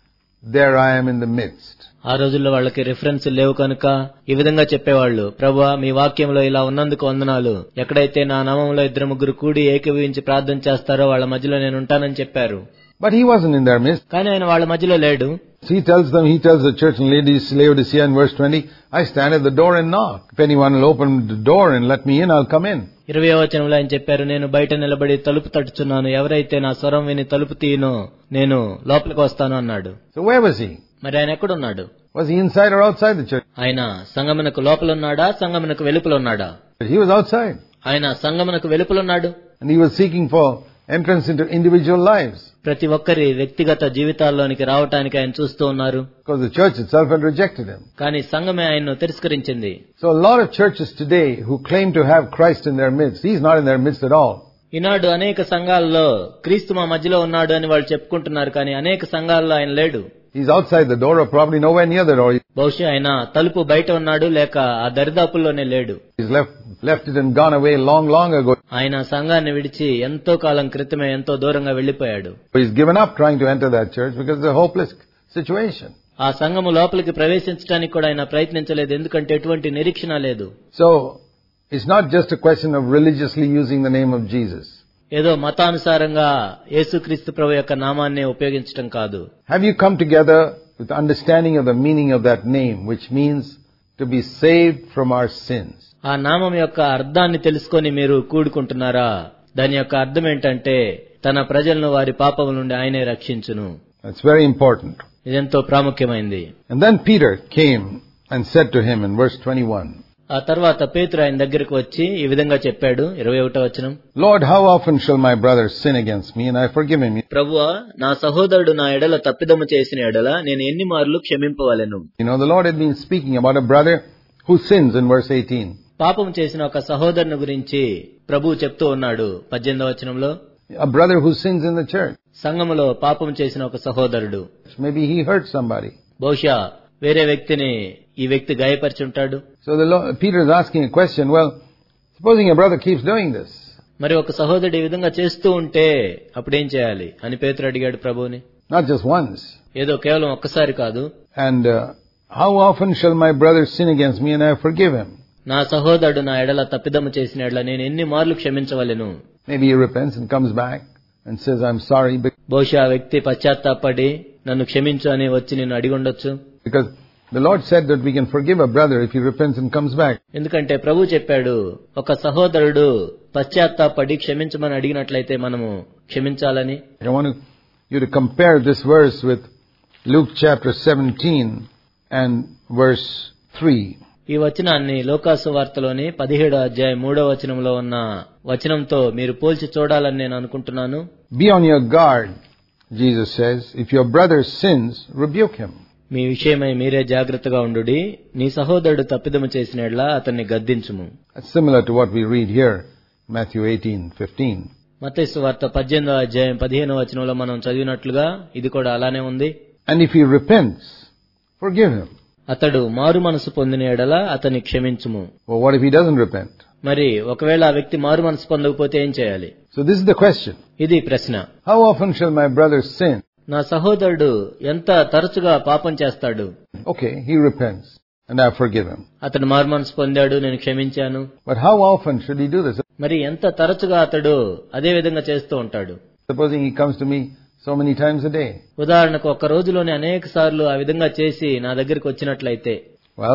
there I am in the midst. ఆ రోజుల్లో వాళ్ళకి రిఫరెన్స్ లేవు కనుక ఈ విధంగా చెప్పేవాళ్ళు, ప్రభువా మీ వాక్యంలో ఇలా ఉన్నందుకు వందనాలు, ఎక్కడైతే నా నామంలో ఇద్దరు ముగ్గురు కూడి ఏకీభవించి ప్రార్థన చేస్తారో వాళ్ళ మధ్యలో నేను ఉంటానని చెప్పారు. But he wasn't in their midst. కానీ ఆయన వాళ్ళ మధ్యలో లేడు. He tells them, he tells the church in Laodicea in verse twenty, I stand at the door and knock. If anyone will open the door and let me in, I'll come in. ఇరవై వచనంలో ఆయన చెప్పారు, నేను బయట నిలబడి తలుపు తట్టుచున్నాను, ఎవరైతే నా స్వరం విని తలుపు తీయనో నేను లోపలికి వస్తాను అన్నాడు. So where was he? మరి ఆయన ఎక్కడున్నాడు? Was he inside or outside the church? ఆయన సంగమునకు లోపల ఉన్నాడా, సంగమునకు వెలుపల ఉన్నాడా? He was outside. ఆయన సంగమునకు వెలుపల ఉన్నాడు. And he was seeking for entrance into individual lives. ప్రతి ఒక్కరి వ్యక్తిగత జీవితాల్లోనికి రావటానికి ఆయన చూస్తూ ఉన్నారు. Because the church itself had rejected him. కానీ సంఘమే ఆయన్ను తిరస్కరించింది. So a lot of churches today who claim to have Christ in their midst, he's not in their midst at all. ఈనాడు అనేక సంఘాల్లో క్రీస్తు మా మధ్యలో ఉన్నాడు అని వాళ్ళు చెప్పుకుంటున్నారు, కానీ అనేక సంఘాల్లో ఆయన లేడు. He's outside the door or probably nowhere near the door. బహుశా ఆయన తలుపు బయట ఉన్నాడు, లేక ఆ దరిదాపుల్లోనే లేడు. He's left left it and gone away long long ago. ఆయన సంఘాన్ని విడిచి ఎంతో కాలం క్రితమే ఎంతో దూరంగా వెళ్లిపోయాడు. He's given up trying to enter that church because it's a hopeless situation. ఆ సంఘము లోపలికి ప్రవేశించడానికి కూడా ఆయన ప్రయత్నించలేదు, ఎందుకంటే ఎటువంటి నిరీక్షణ లేదు. So it's not just a question of religiously using the name of Jesus. ఏదో మతానుసారంగా యేసుక్రీస్తు ప్రభు యొక్క నామాన్ని ఉపయోగించడం కాదు. Have you come together with understanding of the meaning of that name, which means to be saved from our sins? ఆ నామం యొక్క అర్థాన్ని తెలుసుకొని మీరు కూడుకుంటున్నారా? దాని యొక్క అర్థం ఏంటంటే తన ప్రజలను వారి పాపముల నుండి ఆయనే రక్షించును. That's very important. ఇదెంతో ప్రాముఖ్యమైనది. And then Peter came and said to him in verse twenty-one. ఆ తర్వాత పేతురు ఆయన దగ్గరికి వచ్చి ఈ విధంగా చెప్పాడు, ఇరవై ఒకటో వచనం. Lord, how often shall my brother sin against me and I forgive him? ప్రభువా, నా సహోదరుడు నా ఎడల తప్పిదము చేసిన ఎడల నేను ఎన్ని మార్లు క్షమింపవలెను? You know, the Lord had been speaking about a brother who sins in verse eighteen. పాపం చేసిన ఒక సహోదరుని గురించి ప్రభువు చెప్తూ ఉన్నాడు పద్దెనిమిదో వచనంలో. A brother who sins in the church. సంఘములో పాపం చేసిన ఒక సహోదరుడు. Maybe he hurt somebody. బహుశా వేరే వ్యక్తిని ఈ వ్యక్తి గాయపరిచి ఉంటాడు. So the Lord, Peter is asking a question. Well, supposing a brother keeps doing this. మరి ఒక సహోదరుడు ఈ విధంగా చేస్తూ ఉంటే అప్పుడేం చేయాలి అని పేతురు అడిగాడు ప్రభువుని. Not just once. ఏదో కేవలం ఒక్కసారి కాదు. And uh, how often shall my brother sin against me and I forgive him? నా సహోదరుడు నా ఎడల తప్పిదము చేసిన ఎడల నేను ఎన్ని మార్లు క్షమించవలెను? Maybe he repents and comes back and says, I'm sorry. బహుశా ఆ వ్యక్తి పశ్చాత్తాపడి నన్ను క్షమించు అని వచ్చి నిన్ను అడిగి ఉండొచ్చు. Because the Lord said that we can forgive a brother if he repents and comes back. ఎందుకంటే ప్రభు చెప్పాడు, ఒక సహోదరుడు పశ్చాత్తాపడి క్షమించమని అడిగినట్లయితే మనము క్షమించాలని. I want to, you to compare this verse with Luke chapter seventeen and verse three. ఈ వచనాన్ని లోకాసు వార్తలోని పదిహేడో అధ్యాయం మూడో వచనంలో ఉన్న వచనంతో మీరు పోల్చి చూడాలని నేను అనుకుంటున్నాను. Be on your guard, Jesus says. If your brother sins, rebuke him. మీ విషయమై మీరే జాగ్రత్తగా ఉండుడి. నీ సహోదరుడు తప్పిదము చేసిన యెడల అతన్ని గద్దించుము. Similar to what we read here, Matthew eighteen fifteen. మత్తయి సువార్త పద్దెనిమిదో అధ్యాయం పదిహేనో వచనంలో మనం చదివినట్లుగా ఇది కూడా అలానే ఉంది. And if he repents, forgive him. అతడు మారు మనసు పొందిన యెడల అతన్ని క్షమించుము. Well, what if he doesn't repent? మరి ఒకవేళ ఆ వ్యక్తి మారు మనసు పొందకపోతే ఏం చేయాలి? So this is the question. ఇది ప్రశ్న. How often shall my brother sin? నా సహోదరుడు ఎంత తరచుగా పాపం చేస్తాడు? Okay, he repents and I forgive him. అతడు మారు మనసు పొందాడు, నేను క్షమించాను. But how often should he do this? మరి ఎంత తరచుగా అతడు అదే విధంగా చేస్తూ ఉంటాడు? Supposing he comes to me so many times a day. ఉదాహరణకు ఒక రోజులోనే అనేక సార్లు ఆ విధంగా చేసి నా దగ్గరికి వచ్చినట్లయితే. Well,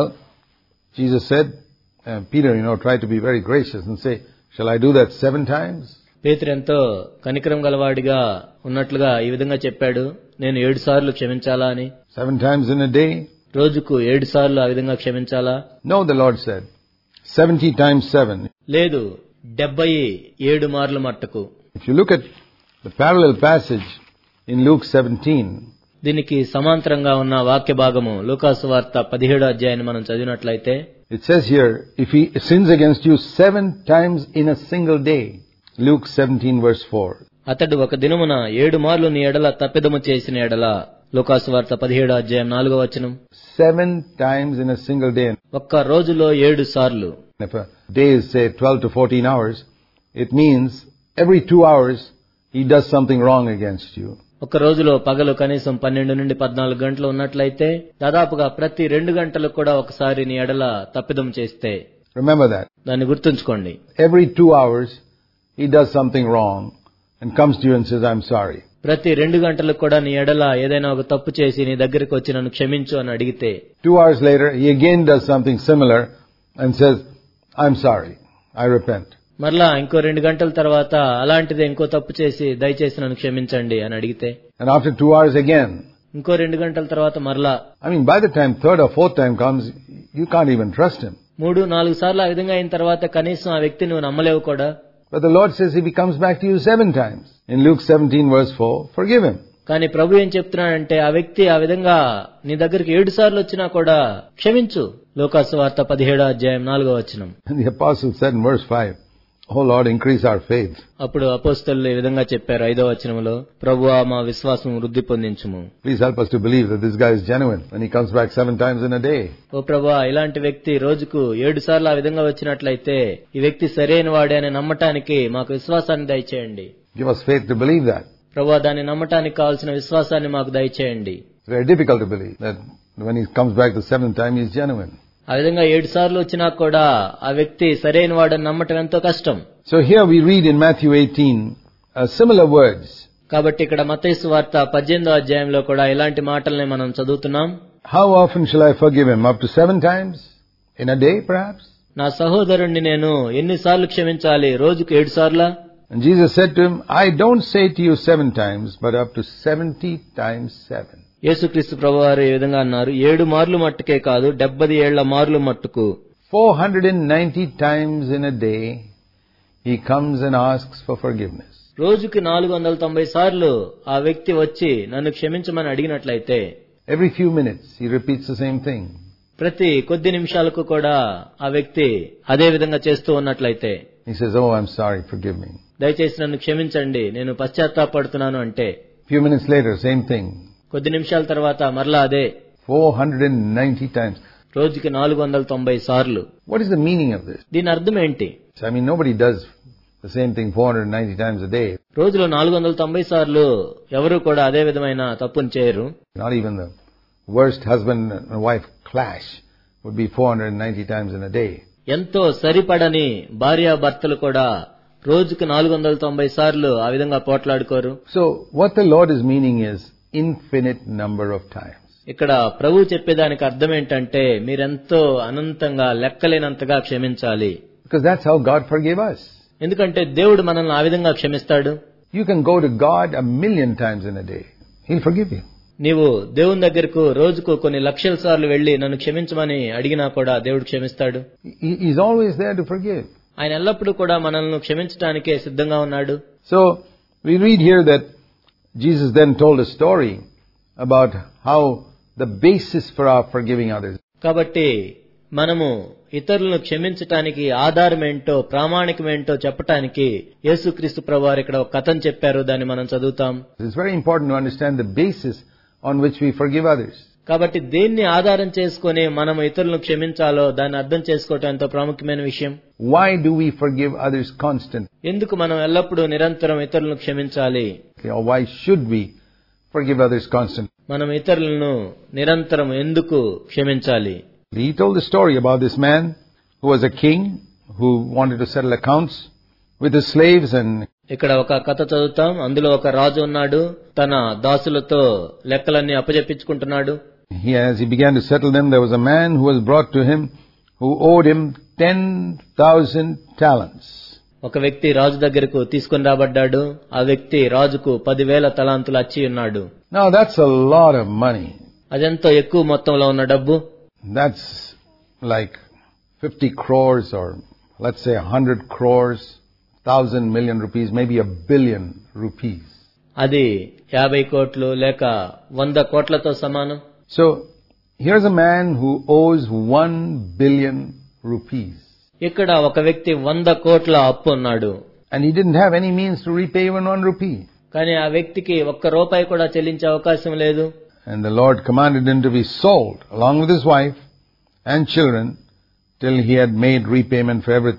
Jesus said, uh, Peter, you know, tried to be very gracious and say, shall I do that seven times? పేతురు ఎంతో కనికరం గలవాడిగా ఉన్నట్లుగా ఈ విధంగా చెప్పాడు, నేను ఏడు సార్లు క్షమించాలా అని. Seven times in a day? రోజుకు ఏడు సార్లు ఆ విధంగా క్షమించాలా? No, the Lord said, seventy times seven. లేదు, డెబ్బై ఏడు మార్లు మట్టుకు. If you look at the parallel passage in Luke seventeen, దీనికి సమాంతరంగా ఉన్న వాక్య భాగము లూకాసు వార్త పదిహేడో అధ్యాయాన్ని మనం చదివినట్లయితే, it says here, if he sins against you seven times in a single day. Luke seventeen verse four. అతడు ఒక దినమున ఏడు మార్లు నీ ఎడల తప్పిదము చేసిన ఎడల. లూకాసు వార్త పదిహేడో అధ్యాయం నాలుగో వచనం. Seven times in a single day. ఒక్క రోజులో ఏడు సార్లు. If a day is say twelve to fourteen hours, it means every two hours he does something wrong against you. ఒక రోజులో పగలు కనీసం పన్నెండు నుండి పద్నాలుగు గంటలు ఉన్నట్లయితే దాదాపుగా ప్రతి రెండు గంటలకు కూడా ఒకసారి నీ ఎడల తప్పిదం చేస్తే, remember that. దాన్ని గుర్తుంచుకోండి. Every two hours, he does something wrong and comes to you and says, I'm sorry. ప్రతి రెండు గంటలకు కూడా నీ ఎడల ఏదైనా ఒక తప్పు చేసి నీ దగ్గరికి వచ్చి నన్ను క్షమించు అని అడిగితే, Two hours later, he again does something similar and says, I'm sorry, I repent. మరలా ఇంకో రెండు గంటల తర్వాత అలాంటిదే ఇంకో తప్పు చేసి దయచేసి నన్ను క్షమించండి అని అడిగితే, And after two hours again, ఇంకో రెండు గంటల తర్వాత మరలా, I mean, by the time third or fourth time comes, you can't even trust him. మూడు నాలుగు సార్లు ఆ విధంగా అయిన తర్వాత కనీసం ఆ వ్యక్తి నువ్వు నమ్మలేవు కూడా. But the Lord says if he comes back to you seven times, in Luke seventeen verse four, forgive him. కానీ ప్రభు ఏం చెప్తున్నాడంటే ఆ వ్యక్తి ఆ విధంగా నీ దగ్గరికి ఏడు సార్లు వచ్చినా కూడా క్షమించు. లోకాసు వార్త పదిహేడో అధ్యాయం నాలుగో వచనం. And the apostle said in verse five, Oh Lord, increase our faith. అప్పుడు అపోస్తలులు ఈ విధంగా చెప్పారు ఐదో వచనంలో, ప్రభువా మా విశ్వాసం వృద్ధి పొందించుము. Please help us to believe that this guy is genuine when he comes back seven times in a day. ఓ ప్రభువా, ఇలాంటి వ్యక్తి రోజుకు ఏడు సార్లు ఆ విధంగా వచ్చినట్లయితే ఈ వ్యక్తి సరైన వాడే అని నమ్మటానికి మాకు విశ్వాసాన్ని దయచేయండి. Give us faith to believe that. ప్రభువా, దాన్ని నమ్మటానికి కావాల్సిన విశ్వాసాన్ని మాకు దయచేయండి. It's very difficult to believe that when he comes back the seventh time, he is genuine. ఆ విధంగా ఏడు సార్లు వచ్చినా కూడా ఆ వ్యక్తి సరైన వాడని నమ్మటం ఎంతో కష్టం. So here we read in Matthew eighteen uh, similar words. కాబట్టి ఇక్కడ మత్తయి సువార్త పద్దెనిమిదో అధ్యాయంలో కూడా ఇలాంటి మాటల్ని మనం చదువుతున్నాం. How often shall I forgive him? Up to seven times? In a day perhaps? నా సహోదరుణ్ణి నేను ఎన్నిసార్లు క్షమించాలి? రోజుకు ఏడు సార్లా? And Jesus said to him, I don't say to you seven times, but up to seventy times seven. యేసుక్రీస్తు ప్రభువారు ఈ విధంగా అన్నారు, ఏడు మార్లు మట్టుకే కాదు డెబ్బది ఏళ్ల మార్లు మట్టుకు. four hundred ninety times in a day, he comes and asks for forgiveness. రోజుకి నాలుగు వందల తొంభై సార్లు ఆ వ్యక్తి వచ్చి నన్ను క్షమించమని అడిగినట్లయితే, Every few minutes, he repeats the same thing. ప్రతి కొద్ది నిమిషాలకు కూడా ఆ వ్యక్తి అదే విధంగా చేస్తూ ఉన్నట్లయితే, He says, oh, I'm sorry, forgive me. దయచేసి నన్ను క్షమించండి, నేను పశ్చాత్తాపడుతున్నాను అంటే, Few minutes later, same thing. కొద్ది నిమిషాల తర్వాత మరలా అదే four hundred ninety times. రోజుకి నాలుగు వందల తొంభై సార్లు. What is the meaning of this? దీని అర్థం ఏంటి? I mean, nobody does the same thing four hundred ninety times a day. రోజులో నాలుగు వందల తొంభై సార్లు ఎవరు కూడా అదే విధమైన తప్పును చేయరు. Not even the worst husband and wife clash would be four hundred ninety times in a day. ఎంతో సరిపడని భార్యాభర్తలు కూడా రోజుకు నాలుగు వందల తొంభై సార్లు ఆ విధంగా పోట్లాడుకోరు. So what the Lord is meaning is infinite number of times. ఇక్కడ ప్రభు చెప్పేదానికి అర్థం ఏంటంటే మీరెంతో అనంతంగా లెక్కలేనంతగా క్షమించాలి. Because that's how God forgave us. ఎందుకంటే దేవుడు మనల్ని ఆ విధంగా క్షమిస్తాడు. You can go to God a million times in a day. He'll forgive you. నీవు దేవుని దగ్గరకు రోజుకు కొన్ని లక్షల సార్లు వెళ్లి నన్ను క్షమించమని అడిగినా కూడా దేవుడు క్షమిస్తాడు. He- He's always there to forgive. ఆయన ఎల్లప్పుడూ కూడా మనల్ని క్షమించడానికే సిద్ధంగా ఉన్నాడు. So we read here that Jesus then told a story about how the basis for our forgiving others. కాబట్టి మనము ఇతరులను క్షమించటానికి ఆధారం ఏంటో ప్రామాణికమేంటో చెప్పటానికి యేసుక్రీస్తు ప్రభువారు ఇక్కడ ఒక కథను చెప్పారు. దాన్ని మనం చదువుతాం. It's very important to understand the basis on which we forgive others. కాబట్టి దేన్ని ఆధారం చేసుకుని మనం ఇతరులను క్షమించాలో దాన్ని అర్థం చేసుకోవటం ఎంతో ప్రాముఖ్యమైన విషయం. Why do we forgive others constantly? ఎందుకు మనం ఎల్లప్పుడూ నిరంతరం ఇతరులను క్షమించాలి? Or why should we forgive others constantly? మనం ఇతరులను నిరంతరం ఎందుకు క్షమించాలి? He told the story about this man who was a king who wanted to settle accounts with his slaves, and ఇక్కడ ఒక కథ చదువుతాం. అందులో ఒక రాజు ఉన్నాడు, తన దాసులతో లెక్కలన్నీ అప్పజెప్పించుకుంటున్నాడు. he, as he began to settle them, there was a man who was brought to him who owed him ten thousand talents. ఒక వ్యక్తి రాజు దగ్గరకు తీసుకుని రాబడ్డాడు. ఆ వ్యక్తి రాజుకు పదివేల తలాంతులు అచ్చి ఉన్నాడు. Now that's a lot of money. అదెంతో ఎక్కువ మొత్తంలో ఉన్న డబ్బు. That's like fifty crores, or let's say one hundred crores, thousand million rupees, maybe a billion rupees. అది యాభై కోట్లు లేక వంద కోట్లతో సమానం. So here's a man who owes one billion rupees. ఇక్కడ ఒక వ్యక్తి వంద కోట్ల అప్పు ఉన్నాడు. And he didn't have any means to repay even one rupee. కానీ ఆ వ్యక్తికి ఒక్క రూపాయి కూడా చెల్లించే అవకాశం లేదు. And the Lord commanded him to be sold along with his wife and children till he had made repayment for everything.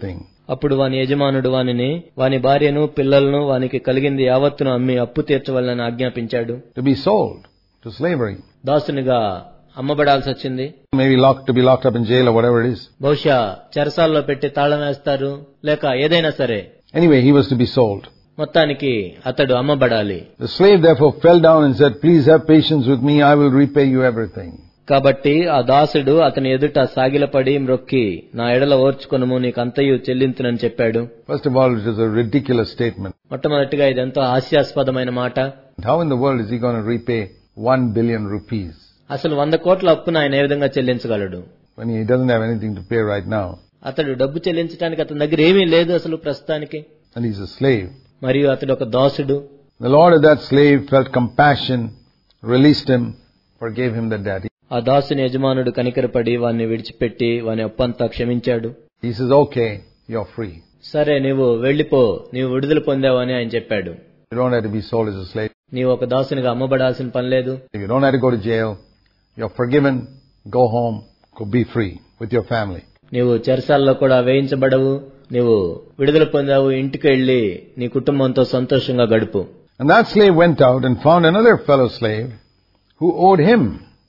అప్పుడు వాని యజమానుడు వానిని వాని భార్యను పిల్లలను వానికి కలిగింది యావత్తును అమ్మి అప్పు తీర్చవలనని ఆజ్ఞాపించాడు. To be sold to slavery. దాసునిగా అమ్మబడాల్సి వచ్చింది. Maybe locked to be locked up in jail or whatever it is. బహుశా చెరసాల్లో పెట్టి తాళం వేస్తారు, లేక ఏదైనా సరే. Anyway, he was to be sold. మొత్తానికి అతడు అమ్మబడాలి. The slave therefore fell down and said, "Please have patience with me, I will repay you everything." కాబట్టి ఆ దాసుడు అతని ఎదుట సాగిలపడి మ్రొక్కి, నా ఎడల ఓర్చుకొనుము, నీకంతయు చెల్లించునని చెప్పాడు. First of all, it is a ridiculous statement. మొట్టమొదటిగా ఇదెంతో హాస్యాస్పదమైన మాట. How in the world is he going to repay one billion rupees? అసలు వంద కోట్ల అప్పును ఆయన ఏ విధంగా చెల్లించగలడు? When he doesn't have anything to pay right now. అతడు డబ్బు చెల్లించడానికి అతని దగ్గర ఏమీ లేదు అసలు ప్రస్తుతానికి. And he's a slave. మరియు అతడు ఒక దాసుడు. The Lord of that slave felt compassion, released him, forgave him the debt. ఆ దాసుని యజమానుడు కనికరపడి వాన్ని విడిచిపెట్టి వాని అప్పంతా క్షమించాడు. He says, "Okay, you're free. సరే, నీవు వెళ్లిపో, నీవు విడుదల పొందావు అని ఆయన చెప్పాడు. You don't have to be sold as a slave. నీవు ఒక దాసునిగా అమ్మబడాల్సిన పని లేదు. You don't have to go to jail. You're forgiven. Go home. Go be free with your family." నీవు చెరసాల్లో కూడా వేయించబడవు, నీవు విడుదల పొందావు, ఇంటికి వెళ్లి నీ కుటుంబంతో సంతోషంగా గడుపు. And that slave went out and found another fellow slave who owed him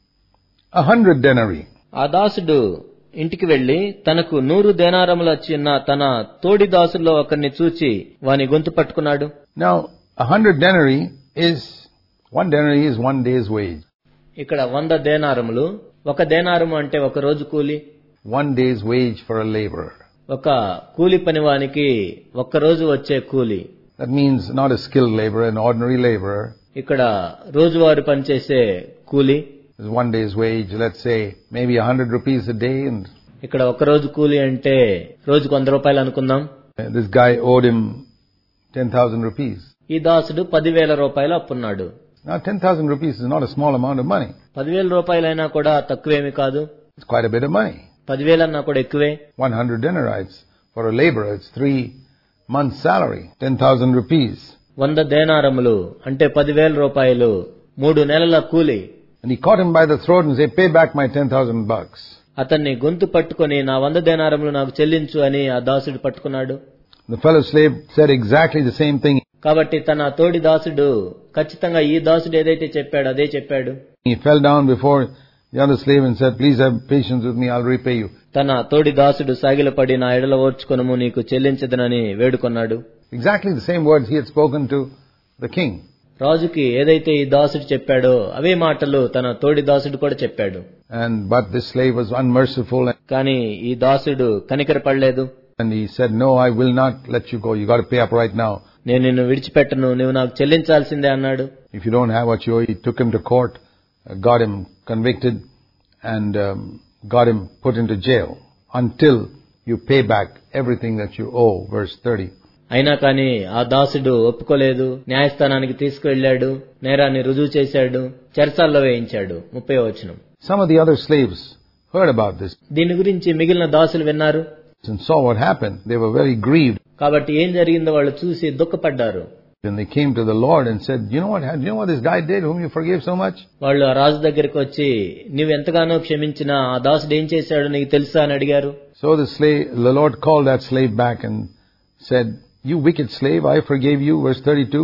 a hundred denarii. ఆ దాసుడు ఇంటికి వెళ్లి తనకు నూరు దేనారముల చిన్న తన తోడి దాసుల్లో ఒకరిని చూచి వాని గొంతు పట్టుకున్నాడు. Now, a hundred denarii is, one denarii is one day's wage. ఇక్కడ వంద దేనారములు, ఒక దేనారము అంటే ఒక రోజు కూలి. One day's wage for a laborer. ఒక కూలి పనివానికి ఒక్క రోజు వచ్చే కూలి. That means not a skilled laborer, an ordinary laborer. ఇక్కడ రోజువారీ పనిచేసే కూలి. Is one day's wage, let's say, maybe a hundred rupees a day. And ఇక్కడ ఒక రోజు కూలి అంటే రోజుకు వంద రూపాయలు అనుకుందాం. this guy owed him ten thousand rupees. ఈ దాసుడు పదివేల రూపాయలు అప్పున్నాడు. Now, ten thousand rupees is not a small amount of money. పదివేల రూపాయలైనా కూడా తక్కువేమి కాదు. It's quite a bit of money. పదివేలన్నా కూడా ఎక్కువే. one hundred denarii for a laborer, it's three months' salary. ten thousand rupees. వంద దేనారములు అంటే పదివేల రూపాయలు, మూడు నెలల కూలి. And he caught him by the throat and said, "Pay back my ten thousand bucks." అతన్ని గొంతు పట్టుకొని నా వంద దేనారములు నాకు చెల్లించు అని ఆ దాసుడు పట్టుకున్నాడు. The fellow slave said exactly the same thing. కాబట్టి తన తోడి దాసుడు ఖచ్చితంగా ఈ దాసుడు ఏదైతే చెప్పాడు అదే చెప్పాడు. He fell down before the other slave and said, "Please have patience with me, I'll repay you." తన తోడి దాసుడు సాగిలపడి, నా ఎడల ఓర్చుకొనుము, నీకు చెల్లించదనని వేడుకొన్నాడు. Exactly the same words he had spoken to the king. రాజుకి ఏదైతే ఈ దాసుడు చెప్పాడో అవే మాటలు తన తోడి దాసుడు కూడా చెప్పాడు. And but this slave was unmerciful. కానీ ఈ దాసుడు కనికరపడలేదు. And he said, "No, I will not let you go. You got to pay up right now." నేను నిన్ను విడిచిపెట్టను, నువ్వు నాకు చెల్లించాల్సిందే అన్నాడు. If you don't have what you owe, he took him to court, uh, got him convicted, and um, got him put into jail until you pay back everything that you owe. Verse thirty. అయినా కానీ ఆ దాసుడు ఒప్పుకోలేదు. న్యాయస్థానానికి తీసుకువెళ్లాడు, నేరాన్ని రుజువు చేశాడు, చెరసాల్లో వేయించాడు. ముప్పై వచనం. Some of the other slaves heard about this దీని గురించి మిగిలిన దాసులు విన్నారు. and saw what happened. They were very grieved. కాబట్టి ఏం జరిగిందో వాళ్ళు చూసి దుఃఖపడ్డారు. And they came to the Lord and said, "You know what? You know what this guy did, whom you forgave so much?" వాళ్ళు ఆ రాజు దగ్గరికి వచ్చి, నువ్వెంతగానో క్షమించిన ఆ దాసుడు ఏం చేశాడో నీకు తెలుసా అని అడిగారు. So the slave, the Lord called that slave back and said, "You wicked slave, I forgave you," verse thirty-two,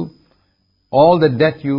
"all the debt you,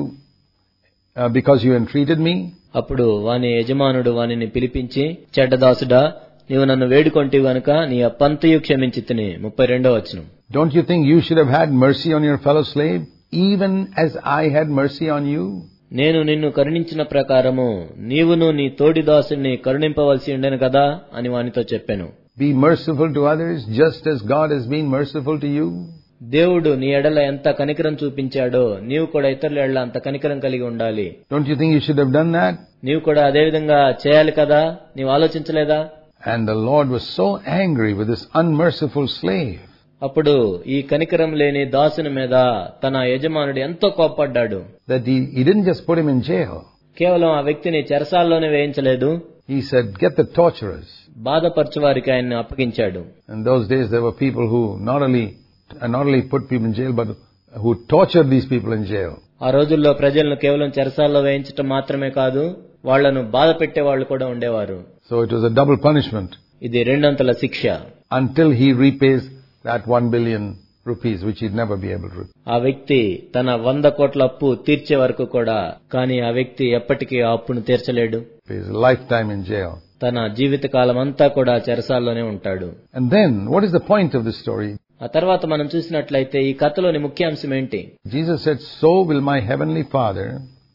uh, because you entreated me." అప్పుడు వాని యజమానుడు వానిని పిలిపించి, చెడ్డదాసుడా, నీవు నన్ను వేడుకొంటివి గనుక నీ అప్పంతయు క్షమించితిని. ముప్పై రెండో వచనం. Don't you think you should have had mercy on your fellow slave, even as I had mercy on you? నేను నిన్ను కరుణించిన ప్రకారము నీవును నీ తోడి దాసుని కరుణింపవలసి ఉండెను కదా అని వానితో చెప్పాను. Be merciful to others, just as God has been merciful to you. దేవుడు నీ ఎడల ఎంత కనికరం చూపించాడో నీవు కూడా ఇతరుల ఎడల అంత కనికరం కలిగి ఉండాలి. Don't you think you should have done that? నీవు కూడా అదే విధంగా చేయాలి కదా, నీవు ఆలోచించలేదా? And the Lord was so angry with this unmerciful slave. అప్పుడు ఈ కనికరం లేని దాసుని మీద తన యజమానుడు ఎంతో కోప్పడ్డాడు. That he, he didn't just put him in jail. కేవలం ఆ వ్యక్తిని చెరసాల్లోనే వేయించలేదు. He said, "Get the torturers." బాధపరచువారికి ఆయన్ని అప్పగించాడు. In those days there were people who not only not only put people in jail, but who tortured these people in jail. ఆ రోజుల్లో ప్రజలను కేవలం చెరసాల్లో వేయించడం మాత్రమే కాదు, వాళ్లను బాధ పెట్టే వాళ్ళు కూడా ఉండేవారు. So it was a double punishment. ఇది రెండంతల శిక్ష. Until he repays that one billion rupees which he'd never be able to repay. ఆ వ్యక్తి తన వంద కోట్ల అప్పు తీర్చే వరకు కూడా, కానీ ఆ వ్యక్తి ఎప్పటికీ ఆ అప్పును తీర్చలేడు. He's a lifetime in jail. తన జీవితకాలం అంతా కూడా చెరసాల్లోనే ఉంటాడు. And then, what is the point of this story? ఆ తర్వాత మనం చూసినట్లయితే ఈ కథలోని ముఖ్యాంశం ఏంటి? Jesus said, "So will my heavenly Father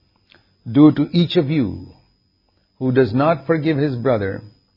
do to each of you who does not forgive his brother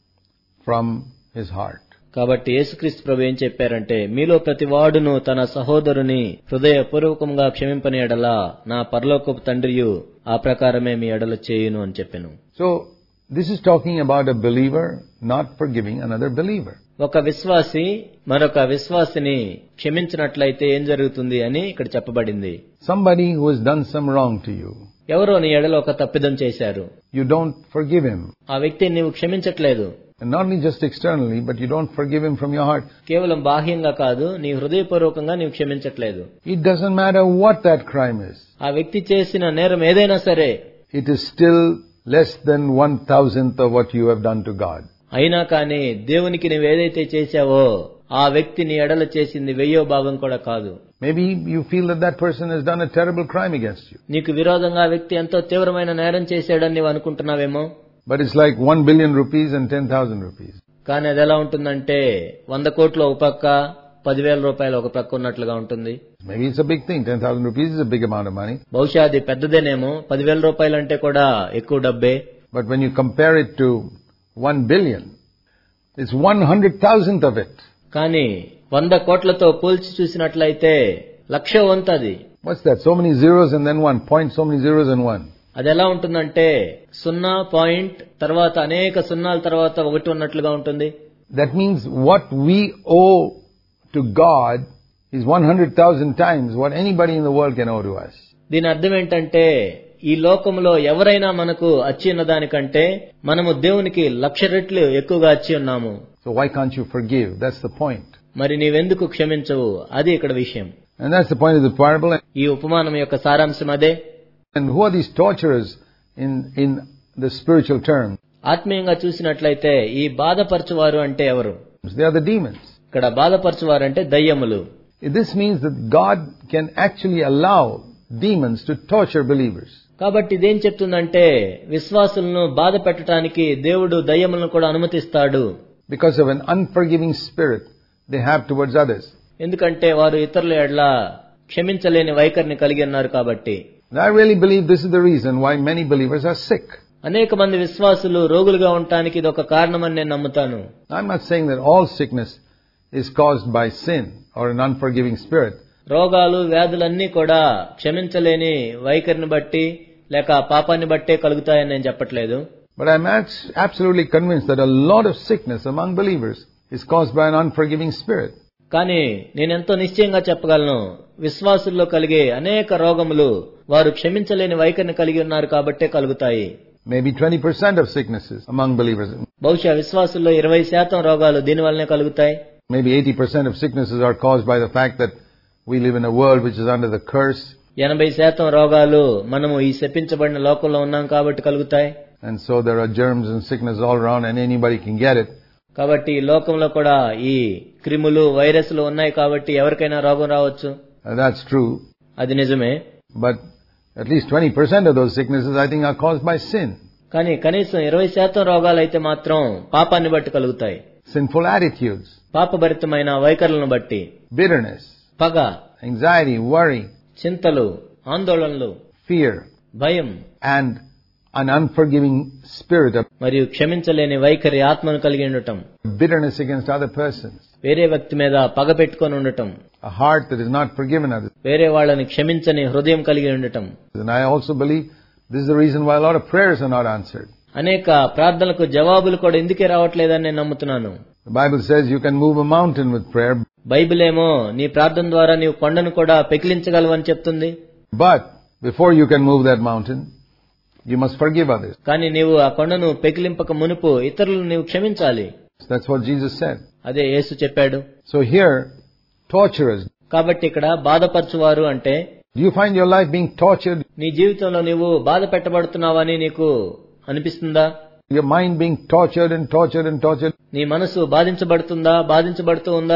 from his heart." కాబట్టి యేసుక్రీస్తు ప్రభు ఏం చెప్పారంటే, మీలో ప్రతి వాడును తన సహోదరుని హృదయపూర్వకంగా క్షమింపని ఎడల నా పరలోకపు తండ్రియు ఆ ప్రకారమే మీ ఎడల చేయును అని చెప్పెను. So, this is talking about a believer not forgiving another believer. ఒక విశ్వాసి మరొక విశ్వాసిని క్షమించినట్లయితే ఏం జరుగుతుంది అని ఇక్కడ చెప్పబడింది. Somebody who has done some wrong to you. ఎవరో నీ ఎడల ఒక తప్పిదం చేశారు. You don't forgive him. ఆ వ్యక్తిని నీవు క్షమించట్లేదు. And not only just externally, but you don't forgive him from your heart. కేవలం బాహ్యంగా కాదు, నీ హృదయపూర్వకంగా నీవు క్షమించట్లేదు. It doesn't matter what that crime is. ఆ వ్యక్తి చేసిన నేరం ఏదైనా సరే, It is still less than one thousandth of what you have done to God. అయినా కానీ దేవునికి నువ్వు ఏదైతే చేశావో ఆ వ్యక్తి నీ ఎడల చేసింది వెయ్యో భాగం కూడా కాదు. Maybe you feel that that person has done a terrible crime against you. నీకు విరోధంగా ఆ వ్యక్తి ఎంతో తీవ్రమైన నేరం చేశాడని నీవు అనుకుంటున్నావేమో. But it's like one billion rupees and ten thousand rupees. కానీ అది ఎలా ఉంటుందంటే వంద కోట్లు ఒక పక్క, పదివేల రూపాయలు ఒక పక్క ఉన్నట్లుగా ఉంటుంది. Maybe it's a big thing. ten thousand rupees is a big amount of money. బహుశా అది పెద్దదేనేమో, పదివేల రూపాయలు అంటే కూడా ఎక్కువ డబ్బే. But when you compare it to one billion, it's one hundred thousandth of it. కానీ వంద కోట్లతో పోల్చి చూసినట్లయితే లక్ష వంతు అది. What's that? So many zeros and then one. Point so many zeros and one. అది ఎలా ఉంటుందంటే సున్నా పాయింట్ తర్వాత అనేక సున్నాల తర్వాత ఒకటి ఉన్నట్లుగా ఉంటుంది. That means what we owe to God is one hundred thousand times what anybody in the world can owe to us. దీని అర్థం ఏంటంటే ఈ లోకంలో ఎవరైనా మనకు అచ్చి ఉన్న దానికంటే మనము దేవునికి లక్ష రెట్లు ఎక్కువగా అచ్చి ఉన్నాము. So why can't you forgive? That's the point. మరి నీవెందుకు క్షమించవు? అది ఇక్కడ విషయం. And that's the point of the parable. ఈ ఉపమానం యొక్క సారాంశం అదే. And who are these torturers in in the spiritual term? ఆత్మీయంగా చూసినట్లయితే ఈ బాధపరచువారు అంటే ఎవరు? They are the demons. ఇక్కడ బాధపరచువారు అంటే దయ్యములు. This means that God can actually allow demons to torture believers. కాబట్టి ఇదేం చెప్తుందంటే విశ్వాసులను బాధ పెట్టడానికి దేవుడు దయ్యములను కూడా అనుమతిస్తాడు. Because of an unforgiving spirit they have towards others. ఎందుకంటే వారు ఇతరుల ఎడల క్షమించలేని వైఖరిని కలిగి ఉన్నారు కాబట్టి. I really believe this is the reason why many believers are sick. అనేక మంది విశ్వాసులు రోగులుగా ఉండటానికి ఇది ఒక కారణమని నేను నమ్ముతాను. I'm not saying that all sickness is caused by sin or an unforgiving spirit. రోగాలు వ్యాధులన్నీ కూడా క్షమించలేని వైఖరిని బట్టి లేక పాపాన్ని బట్టే కలుగుతాయని నేను చెప్పట్లేదు. But I'm absolutely convinced that a lot of sickness among believers is caused by an unforgiving spirit. కానీ నేనెంతో నిశ్చయంగా చెప్పగలను, విశ్వాసుల్లో కలిగే అనేక రోగములు వారు క్షమించలేని వైఖరిని కలిగి ఉన్నారు కాబట్టే కలుగుతాయి. Maybe twenty percent of sicknesses among believers. బహుశా విశ్వాసుల్లో ఇరవై శాతం రోగాలు దీని వల్లనే కలుగుతాయి. Maybe eighty percent of sicknesses are caused by the fact that we live in a world which is under the curse. ఎనభై శాతం రోగాలు మనము ఈ శపించబడిన లోకంలో ఉన్నాం కాబట్టి కలుగుతాయి. And so there are germs and sickness all around and anybody can get it. కాబట్టి ఈ లోకంలో కూడా ఈ క్రిములు వైరస్లు ఉన్నాయి కాబట్టి ఎవరికైనా రోగం రావచ్చు. Uh, that's true. అది నిజమే. But at least twenty percent of those sicknesses I think are caused by sin. కానీ కనీసం ఇరవై శాతం రోగాలు అయితే మాత్రం పాపాన్ని బట్టి కలుగుతాయి. Sinful attitudes. పాపభరితమైన వైఖరులను బట్టి. Bitterness. పగ. Anxiety, worry. చింతలు, ఆందోళనలు. Fear. భయం. And an unforgiving spirit of మరియు క్షమించలేని వైఖరి ఆత్మను కలిగి ఉండటం. bitterness against other persons. వేరే వ్యక్తి మీద పగ పెట్టుకొని ఉండటం. A heart that is not forgiven others. వేరే వాళ్ళని క్షమించని హృదయం కలిగి ఉండటం. And I also believe this is the reason why a lot of prayers are not answered. అనేక ప్రార్థనలకు జవాబులు కూడా ఎందుకే రావట్లేదని నేను నమ్ముతున్నాను. The Bible says you can move a mountain with prayer. Bible ఏమో నీ ప్రార్థన ద్వారా నీవు కొండను కూడా పెకిలించగలవని చెప్తుంది. But before you can move that mountain, you must forgive others. కానీ నీవు ఆ కొండను పెకిలింపక మునుపు ఇతరులను నీవు క్షమించాలి. That's what Jesus said. అదే యేసు చెప్పాడు. So here, torturers. కాబట్టి ఇక్కడ బాధపరచువారు అంటే, Do you find your life being tortured? నీ జీవితంలో నీవు బాధ పెట్టబడుతున్నావని నీకు అనిపిస్తుందా? Your mind being tortured and tortured and tortured? నీ మనసు బాధించబడుతుందా, బాధించబడుతూ ఉందా?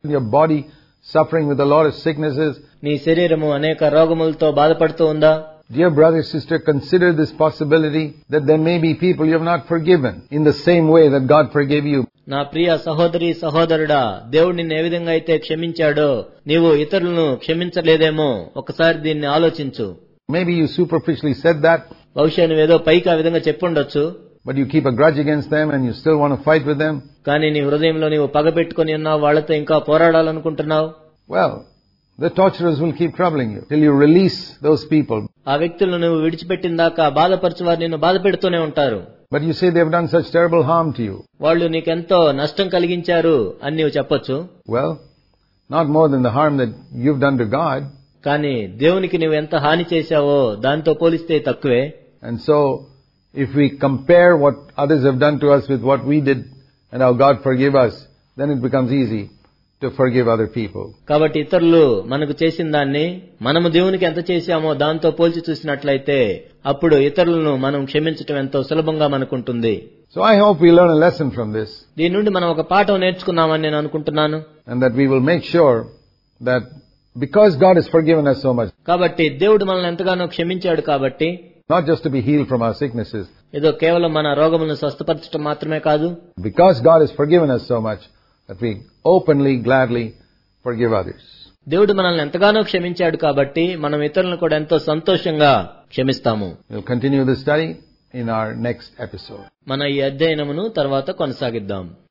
your body suffering with a lot of sicknesses? నీ శరీరము అనేక రోగములతో బాధపడుతూ ఉందా? Dear brother, sister, consider this possibility that there may be people you have not forgiven in the same way that God forgave you. నా ప్రియ సహోదరి సహోదరుడా, దేవుడు నిన్ను ఏ విధంగా అయితే క్షమించాడో నీవు ఇతరులను క్షమించలేదేమో ఒకసారి దీన్ని ఆలోచించు. Maybe you superficially said that, బహుశా నువ్వేదో పైకి ఆ విధంగా చెప్పుండొచ్చు, but you keep a grudge against them and you still want to fight with them. కానీ నీ హృదయంలో నీవు పగబెట్టుకుని ఉన్నావు, వాళ్లతో ఇంకా పోరాడాలనుకుంటున్నావు. Well, the torturers will keep troubling you till you release those people. ఆ వ్యక్తులను నువ్వు విడిచిపెట్టిన దాకా బాధపరచువారు నిన్ను బాధ పెడుతూనే ఉంటారు. But you say they have done such terrible harm to you. వాళ్ళు నీకెంతో నష్టం కలిగించారు అని నీవు చెప్పొచ్చు. Well, not more than the harm that you've done to God. కానీ దేవునికి నువ్వు ఎంత హాని చేశావో దాంతో పోలిస్తే తక్కువే. And so, if we compare what others have done to us with what we did and how God forgave us, then it becomes easy to forgive other people. కాబట్టి ఇతరులు మనకు చేసిన దాన్ని మనము దేవునికి ఎంత చేశామో దాంతో పోల్చి చూసినట్లయితే అప్పుడు ఇతరులను మనం క్షమించటం ఎంతో సులభంగా మనకుంటుంది. So I hope we learn a lesson from this. దీని నుండి మనం ఒక పాఠం నేర్చుకున్నామని నేను అనుకుంటున్నాను. And that we will make sure that because God has forgiven us so much, కాబట్టి దేవుడు మనల్ని ఎంతగానో క్షమించాడు కాబట్టి, not just to be healed from our sicknesses, ఏదో కేవలం మన రోగములను స్వస్థపరచడం మాత్రమే కాదు, because God has forgiven us so much, that we openly, gladly forgive others. దేవుడు మనల్ని ఎంతగానో క్షమించాడు కాబట్టి మనం ఇతరులను కూడా ఎంతో సంతోషంగా క్షమిస్తాము. We'll continue this study in our next episode. మన ఈ అధ్యయనమును తర్వాత కొనసాగిద్దాం.